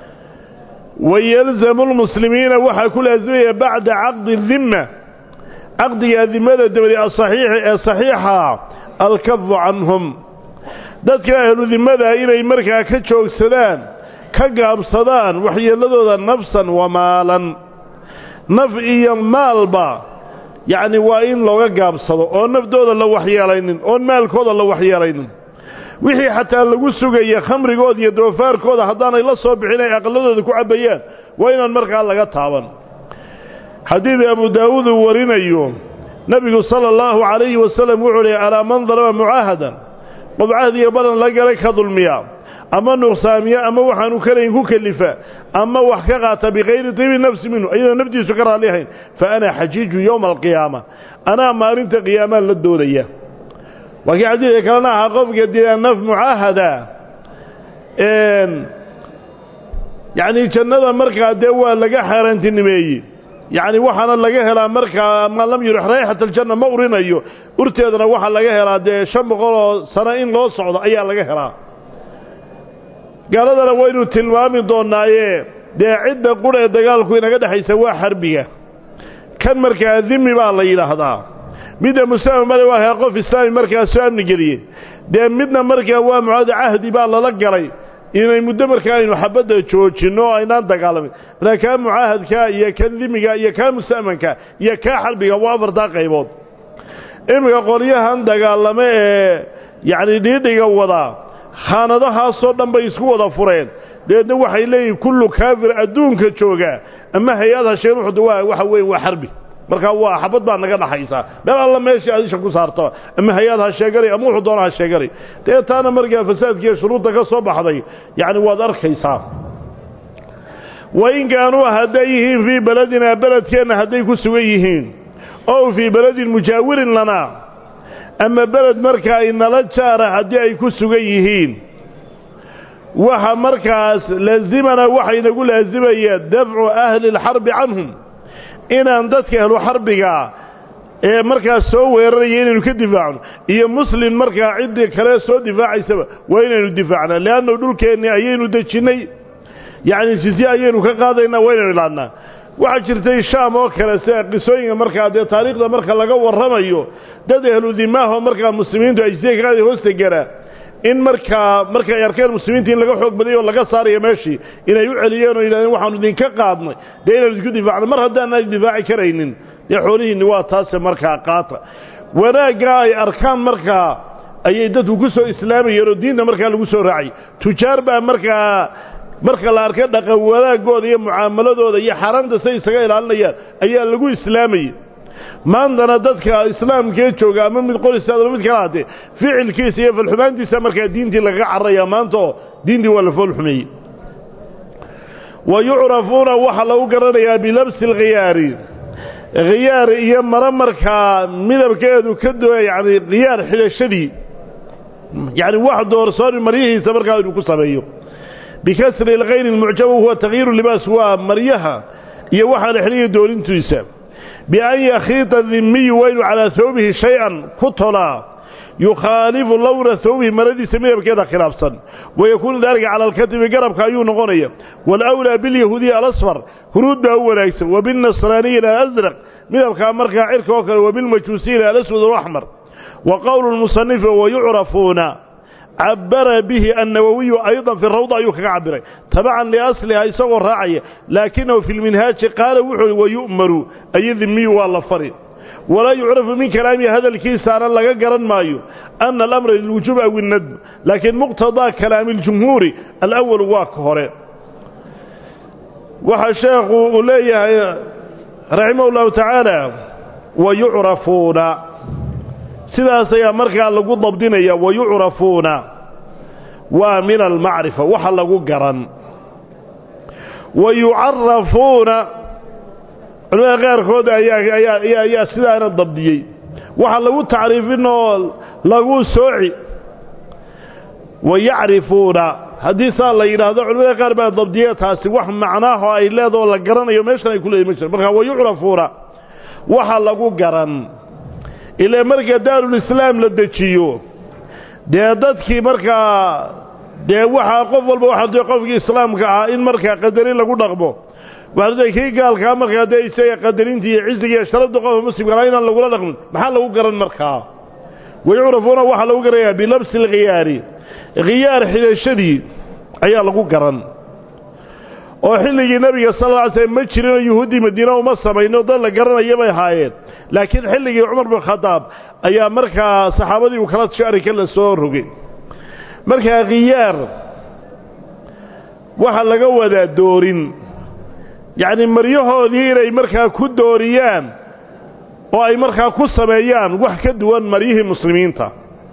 ويلزم المسلمين waxa ku laazimaya bacda aqd dhimma عقدي ذمة دبدي الصحيح الصحيحة الكف عنهم ذاتك أهل ذمة إلى مركا كتشوك سدان كقاب صدان وحي لذو نفسا ومالا نفئيا مالبا يعني وإن لو قاب صدان أو نفدوذا لو وحي علينا أو مالكوذا لو وحي علينا wixii xataa lagu sugay khamrigood iyo doofaarkooda hadaan ay la soo bixinay aqladooda ku cabayaan waa inaan markaa laga taaban xadiid Abu Daawud warinayo nabiga sallallahu alayhi wasallam wuxuu leeyahay ala man daraba muahadan qof ahdiya badan la galay ka dulmiya ama nuqsaamiya ama waxaanu kaleyn ku kalifa ama wax ka qaata biqayri tibi nafsi minhu ayada naftiisu ka raalihayn fa ana hajiju yawm alqiyama ana maalinta qiyaama la doodaya وكي عديد كلنا قف قد النف معاهدة يعني جنة مركة دوا لقى حيرانت النمي يعني وحنا لقاها لا مركة ما لم يروح ريحة الجنة ما ورينا أيه أرتدنا وحنا لقاها لا شم قال سنين لا صعد أيه لقاها قال هذا وين التلوام دوننا إيه ده عدة قرى دجال كوينا قد حيسوى حربية كان مركة ذمي بقى الله إله هذا ميدا مسلم مالي واحد قف إسلامي مركز سؤال نجري ده ميدنا مركز هو معاد عهدي بقى الله لقري إنه يمد مركز محبته تشوش إنه أينان تقالم لكن معاهد كا يكن ذمي كا يكن مسلم كا يكن حربي وافر داقة يبود إما يقوليه هن تقالم يعني دي دي وضع خاندها صورنا بيسكو وضع فرين ده وحي لي كل كافر أدون كتشوكا أما هي هذا شيء روح دواء وحوي وحربي marka waa xabad baa naga dhaxaysa meel alla meeshii aad isha ku saarto ama hay'adaha sheegay ama wuxuu doonaha sheegay teetaana markaa fasaadkii shuruudda ka soo baxday yaani waad arkaysaa وإن كانوا هديهم في بلدنا بلد كان هدي كسويهين أو في بلد مجاور لنا أما بلد مركا إن لجار هدي كسويهين وها مركز لازمنا وحي نقول لازمية دفع أهل الحرب عنهم إن أندتك أهل حربك مركز سوى ويريين إنه كدفاعنا إيه مسلم مركز عدة كلا سوى دفاعي سبا وين ندفعنا لأنه دول كأني أيين ودتشني يعني سيسي أيين وكقاضينا وين ندفعنا وعجرتي الشام وكلا قصوين مركز دي تاريخ ده مركز لقوا الرميو ده ده أهل ذماه مركز مسلمين ده أجزيك هذه هوست الجراء إن مركا مركا يركان المسلمين تين لقوا حق بديه ولا لقى صار يمشي إن يعليون إلى وحنا ذين كقاضنا دينا الجود دفاعنا مرة هدانا دفاعي كرينين يحوليه نوات تاس مركا قاطع ولا جاي أركان مركا أي دته قصة إسلامي يردين مركا لقصة راعي تجارب مركا مركا الأركان دقوا ولا جود هي معاملات وده هي حرام ده سيء سجاير على يا أي لقوا إسلامي ما عندنا ذاتك إسلام كيتشوغ أمام يقول السادة ومثل كلاته فعل كيسية في الحمان دي سمرك دين دي لقاء عريا مانتو دين دي ولا فول حمي ويعرفون وحلو قرريا بلبس الغيار غيار إيام مرمرك مذب كيدو كدو يعني غيار حلشدي يعني واحد دور صار مريه سمرك هذا كسبيه بكسر الغين المعجب هو تغيير اللباس هو مريها يوحى الحليه دورين تيسام بأن يخيط الذمي ويل على ثوبه شيئا كتلا يخالف لون ثوبه مردي سميه بكذا خلافا ويكون ذلك على الكتب قرب كايون غنية والأولى باليهودية الأصفر هرود به هو الأكسر وبالنصرانية الأزرق من الكام مركع عرك وكر وبالمجوسية الأسود الأحمر وقول المصنف ويعرفون عبر به النووي أيضا في الروضة يكعبره طبعا لأصلها يصور راعية لكنه في المنهاج قال وحل ويؤمر أي ذمي والله فريد ولا يعرف من كلام هذا الكيس أنا لقى قرن مايو أن الأمر للوجوب أو الندب لكن مقتضى كلام الجمهور الأول واكهر وحشاق أوليه رحمه الله تعالى ويعرفون sidaas ayaa markaa lagu dabdinaya wayucrafuuna waa min almacrifa waxa lagu garan wayucarafuuna culimada qaarkood ayaa ayaa ayaa sidaana dabdiyey waxa lagu tacriifinoo lagu sooci wayacrifuuna haddii saa la yidhaahdo culimada qaar baa dabdiyey taasi wax macnaaho ay leedoo la garanayo meeshan ay ku leeyihiin markaa wayucrafuuna waxa lagu garan إلى مركز دار الإسلام للدجيو ده دتكي مركز ده وحى قفل بوحد يقف الإسلام كإن مركز قدرين لقول نقبه وعندما كي قال كامر هذا يسيء قدرينتي عزقي يشرب قوم مسلم قالين الله ولا رقم محل وقر المركا ويعرفون واحد وقريها بلبس الغيار غيار حين شديد أي الله وقرن وحين النبي صلى الله عليه وسلم مشرين يهودي مدينة ومصر بينه ضل قرن أيام هايين لكن حين عمر بن الخطاب أي مركا صحابتي وكالات شعري كلا سور رقي مركا غيار واحد لقوا ذا دورين يعني مريوه ذي أي مركا كود دوريان oo ay markaa ku sameeyaan wax ka duwan mariyihii muslimiinta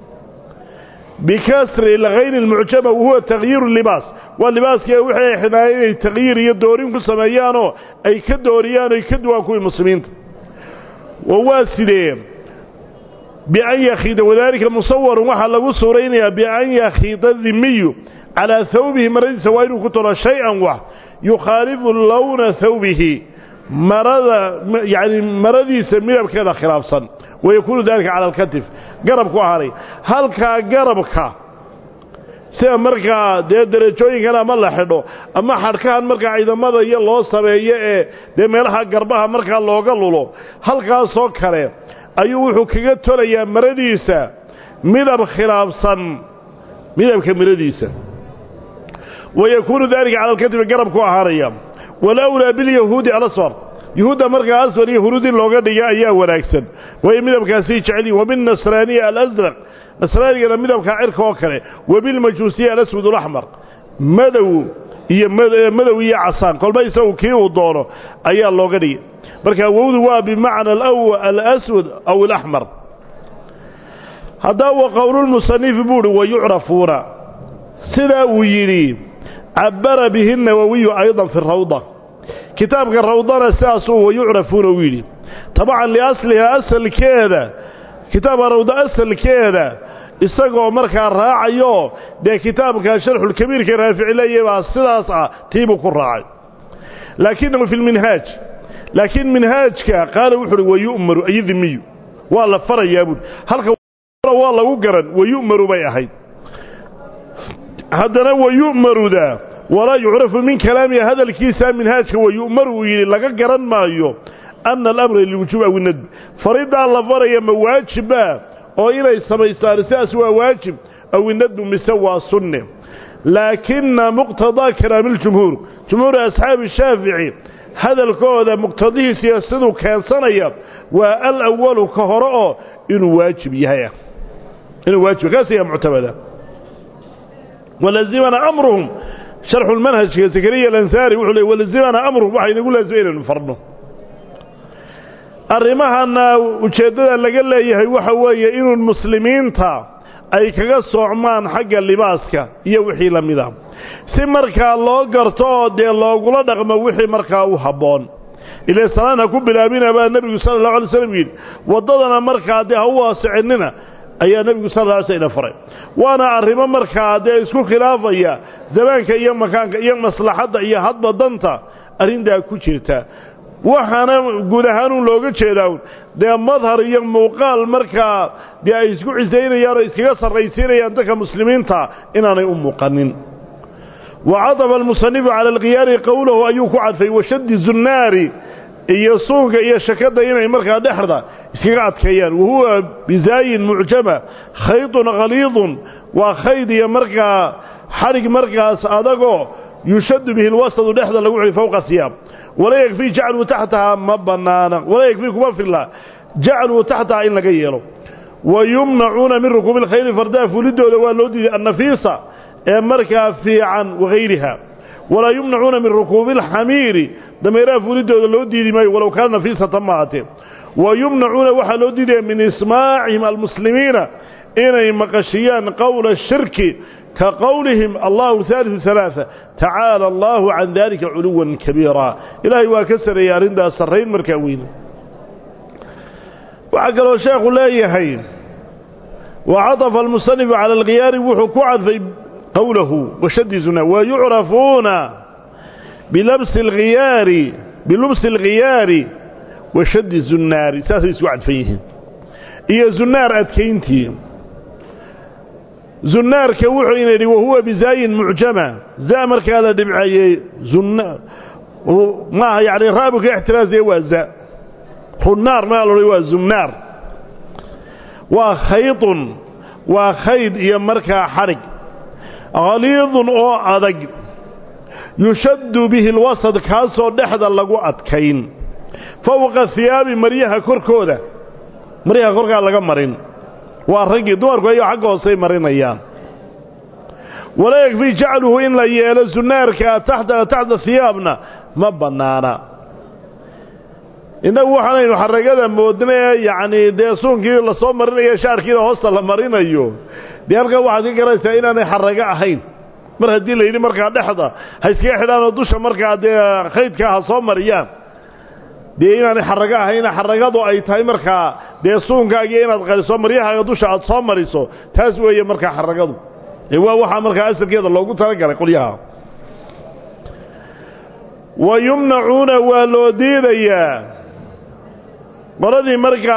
bikasri al-ghayr al-mu'jama huwa taghyir al-libas wa libaska waxay xinaayeen taghyir iyo doorin ku sameeyaan oo ay ka dooriyaan ay ka duwan kuwii muslimiinta waa sideen bi an yakhida wadalika musawwar waxa lagu suureynaya bi an yakhida dhimmiyu ala thawbihi maradiisa waa inuu ku tolo shay'an wax yukhalifu lawna thawbihi مرض يعني مرضي سمير بكذا خلافا ويكون ذلك على الكتف قربك وهاري هل كا قربك سي مركا دي درجوين كان ما لا خدو اما حركان مركا ciidamada iyo loo sameeyo ee de meelaha garbaha marka looga lulo halkaas oo kale ayuu wuxuu kaga tolayaa maradiisa midab khilaafsan midabka maradiisa ويكون ذلك على الكتف قربك وهاريا والأولى باليهود الأصفر يهود مرقى أصفر يهود اللغة دقاء وراكسن ويمدب كاسي جعلي وبالنصرانية الأزرق نصرانية لمدب كعرك وكري وبالمجوسية الأسود الأحمر مدو مدو هي عصان قل ما يسوي كيو الدورة أي اللغة دي مرقى ووضوا بمعنى الأول الأسود أو الأحمر هذا هو قول المصنف بور ويعرفون سلا ويري عبر به النووي أيضا في الروضة كتاب الروضة أساسه ويعرفون ويلي طبعا لأصلها أسل كذا كتاب الروضة أسل كذا استقعوا مركا الراعيو ده كتاب كان شرح الكبير كرافع إليه والصلاصة تيبك الراعي لكنه في المنهاج لكن منهاجك قال وحر ويؤمر أي ذمي والله فرق يا أبو هل والله وقرن ويؤمر بيحي هذا ويؤمر ذا ولا يعرف من كلامه هذا الكيسان من هذا ويؤمر ويلي لقى قرن ما يو أن الأمر للوجوب أو الندب فريد الله فريا مواجبا وإلى السماء الساس واجب أو الندب مسوى السنة لكن مقتضى كلام الجمهور جمهور أصحاب الشافعي هذا الكود مقتضيه سياسته كان صنيا والأول كهراء إنه واجب يهيا إنه واجب كاسيا معتمدا ولزمنا أمرهم شرح المنهج زكريا الأنساري وحلي ولزمنا أمرهم وحين يقول لزمنا نفرنه arrimaha ujeedada laga leeyahay waxa weeye inuu muslimiinta ay kaga soocmaan xagga libaaska iyo wixii la mid ah si markaa loo garto de loogula dhaqmo wixii markaa u haboon ilaa salaana ku bilaabinaba nabiga sallallahu alayhi wasallam yiri wadadana markaa de hawa sacinina ayaa nabiga sallallahu alayhi wasallam faray waana arrimo markaa de isku khilaafaya zamaanka iyo makaanka iyo maslaxada iyo hadba danta arinda ku jirta waxana guud ahaan looga jeedaa de madhar iyo muuqaal marka de ay isku ciideynayaan oo iskaga sarreysiinayaan dadka muslimiinta inaanay u muuqanin وعطف المصنف على الغيار قوله أيوك عدفي وشد الزنار يصوغ يشكد إنه مركا دحرة إسكاعد كيان وهو بزاي معجمة خيط غليظ وخيط يمركا حرق مركا صادقه يشد به الوسط دحرة لقوعي فوق الثياب ولا يكفي جعله تحتها مبنانا ولا يكفي كما في الله جعله تحتها إن لقيله ويمنعون من ركوب الخيل فرداء فلده والودي النفيسة مركا في عن وغيرها ولا يمنعون من ركوب الحمير دميرا فلده والودي ولو كان نفيسة طماته ويمنعون وحلودي من إسماعهم المسلمين إن مقشيان قول الشرك كقولهم الله ثالث ثلاثة تعالى الله عن ذلك علوا كبيرا إلهي وكسر يا رندا سرين مركوين وعقلوا شيخ لا يهين وعطف المصنف على الغيار وحكو عذب قوله وشد زنا ويعرفون بلبس الغيار بلبس الغيار وشد الزنار ساسي سوعد فيه إيا زنار أتكينتي زنار كوحين وهو بزاي معجمة زامر كالا دمعي زنار ما يعني رابك احتراز وازا النار ما له وزمنار وخيط وخيط يمركا حرق غليظ او ادق يشد به الوسط كاسو دخد لغو ادكين فوق الثياب مريها كركوده مريها كركا لغا مرين ورغي دوركو ايو حق hoose marinayaan ولا يكفي جعله إن لا يلز النارك تحت تحت ثيابنا ما بنانا إنه وحنا يحرق هذا مودنا يعني ديسون كي الله صوم مرينا يشار كي هوسط لمرينا يو بيرجع واحد يقرأ سئنا نحرق عين مرة دي اللي مركع دحضة هيسكي حنا ندوش مركع خيط كه صوم مريان دينا نحرق عين حرقته أي تاي مركع ديسون كأجينا تقول صوم مريها ندوش عاد صوم مريسو تزوي مركع حرقته هو waxa marka asirkeeda loogu talagalay qoliyaha wayumnauna walodiyaya baradii marka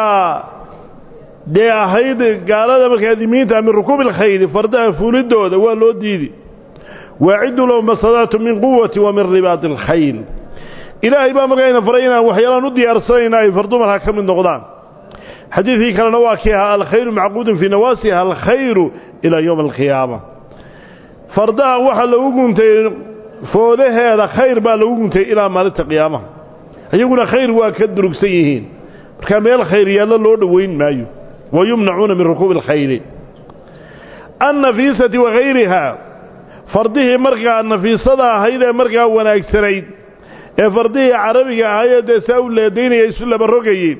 de ahayd gaalada marka diimiinta min rukubil khayl fardaha fuulidooda waa loo diidi wa'idu law masadatu min quwwati wa min ribatil khayl ilaahi ba markayna farayna waxyaalahan u diyaarsanayna ay fardu marka kamid noqdaan حديثي كان نواكيها الخير معقود في نواسيها الخير إلى يوم القيامة فردها وحا لو قمتي فوده هذا خير با لو قمتي إلى مالة القيامة يقول خير واكدرك سيهين كما الخير يلا لورد وين مايو ويمنعون من ركوب الخير النفيسة وغيرها فرده مرقى النفيسة هيدا مرقى وانا اكسرين فرده عربي هيدا ساول ديني يسول بالرقيين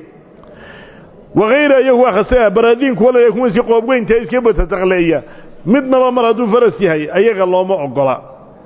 وغيره يهو خساء برادين ولا يكون سي قوبين تايسكبه تتغليه midnaba mar haduu faras yahay ayaga looma ogola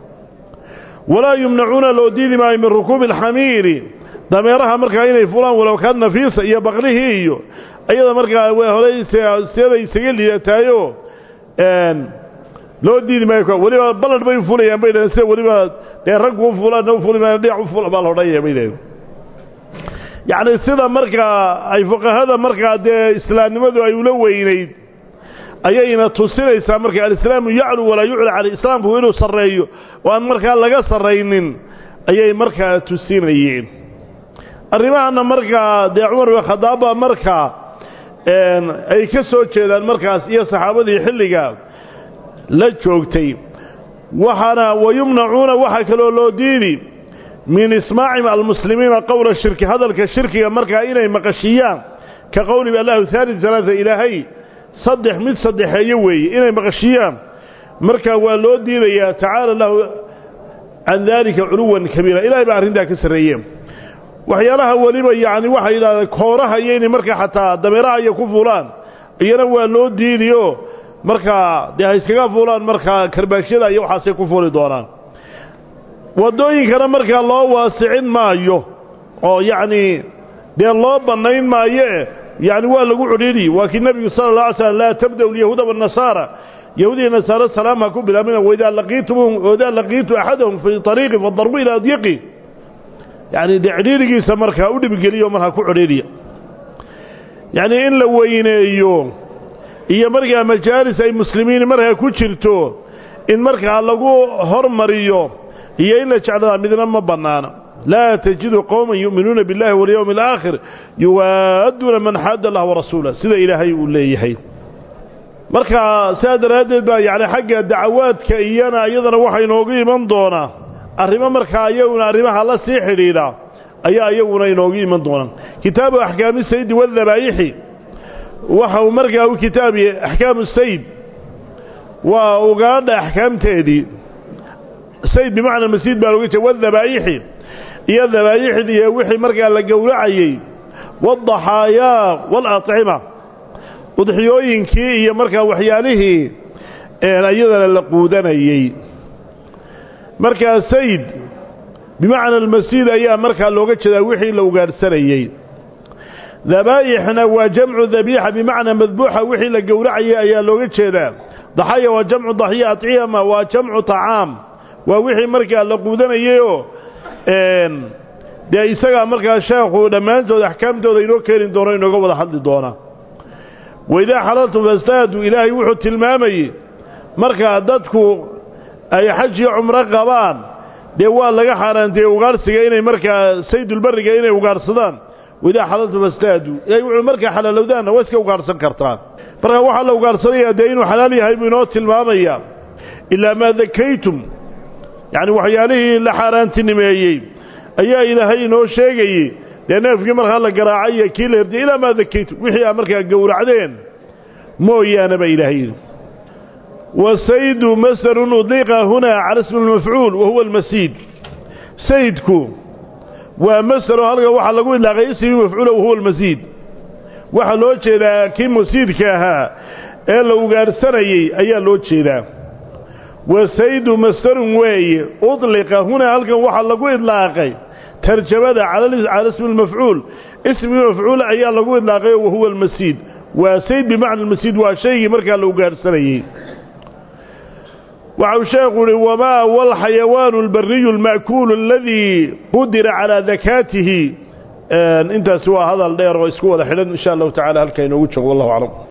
wala yumnauna loo diidi ma min rukuub alhamir dameeraha marka inay fulaan walaw kan nafiisa iyo baqlihi iyo ayada marka way horeysa seeday isaga liitaayo een loo diidi ma ko waliba balad bay fulayaan bay dhasay waliba ee rag u fulaan oo fulaan dhinac u fulaan baa loo dhaayay bay leeyahay yaani sida marka ay fuqahada marka de islaamnimadu ay ula weynayd ayayna tusinaysaa marka al-islaamu ya'lu wala yu'la 'ala al-islaam huwa inuu sareeyo oo aan marka laga sareynin ayay marka tusinayeen arrimaha marka de Umar wa Khadaaba marka een ay ka soo jeedaan markaas iyo saxaabadii xilliga la joogtay waxana wayumnauna waxa kale loo diidi min ismaa'i al-muslimiina qawla shirki hadalka shirkiga marka inay maqashiyaan ka qawli Allahu thalith thalatha ilahi صدح مد صدحيه وي inay maqashiyaan marka waa loo diidayaa ta'ala lahu an dhalika uluwan kabira ilaahay ba arinta ka sareeyeen waxyaalaha waliba yaani waxa ilaa kooraha yeeni marka xataa dameeraha ay ku fuulaan iyana waa loo diidiyo marka de ay iskaga fuulaan marka karbaashada iyo waxa ay ku fuuli doonaan wadooyinkana marka loo waasicin maayo oo yaani de loo banayn maayo يعني والله قعدي وكي النبي صلى الله عليه وسلم لا تبدأوا اليهود والنصارى يهودي النصارى السلام عليكم بلا منه وإذا لقيتم وإذا لقيتم أحدهم في طريق فالضربوا إلى ضيقه يعني دعريري سمركها أودي بقلي يومها كعريري يعني إن لو يوم هي مرقى مجالس أي مسلمين مرقى كتشرتو إن مرقى لقوا هرمريو هي إلا جعلها مثل ما بنانا لا تجد قوما يؤمنون بالله واليوم الآخر يوادون من حاد الله ورسوله سيدا إلهي وليهي مركا سادر هذا يعني حق الدعوات كأيانا أيضا وحي نوغي من دونا الرمى مركا أيونا الرمى الله سيحري لا أي أيونا ينوغي من دونا كتاب أحكام السيد والذبائحي وحو مركا كتاب أحكام السيد وقال أحكام تهدي السيد بمعنى المسيد بالوغيته والذبائحي iyo dabaayixdii wixii markaa la gowracayay wadaxaaya wal at'ima udxiyooyinkii iyo markaa waxyaalihii ee ayadana la quudanayay markaa sayd bimaana al-masjid ayaa markaa looga jeedaa wixii la ugaarsanayay dabaayixna waa jamcu dhabiixa bimaana madbuuxa wixii la gowracayay ayaa looga jeedaa daxaaya waa jamcu dahiya at'ima waa jamcu ta'am waa wixii markaa la quudanayay oo een de isaga markaa sheekhu dhamaantood ahkaamtooda inoo keenin doono inoo wada hadli doona wayda halaltu fastaadu ilaahi wuxuu tilmaamay marka dadku ay xaj iyo umra qabaan dee waa laga xaaraantay ugaarsiga inay markaa saydul bariga inay ugaarsadaan wada xalaltu bastaadu ay wuxuu markaa xalaalowdaana waa iska ugaarsan kartaa marka waxa la ugaarsanaya dee inuu xalaal yahay buu inoo tilmaamaya ilaa ma dakaytum yani waxyaalihii la xaaraantinimeeyey ayaa ilaahay inoo sheegayey dee neefkii markaa la garaacay kii la hirtay ilaa ma dakaytum wixii markaa gowracdeen mooyaane ba ilaahay وسيد مسر أطلق هنا على اسم المفعول وهو المسيد سيدكو ومسر هلقا وحا لقوا إلا غيسي المفعول وهو المسيد وحا لوجه إذا كي مسيد كاها إلا وقارساني أيا لوجه إذا وسيد مسر وي أطلق هنا هلقا وحا لقوا إلا غي ترجمة على اسم المفعول اسم المفعول أيا لقوا إلا غي وهو المسيد وسيد بمعنى المسيد وشيء مركا لو قارساني وعشاق وما والحيوان البري المأكول الذي قدر على ذكاته انت سوى هذا الدير ويسكوه إن شاء الله تعالى هل كان وجهه والله أعلم.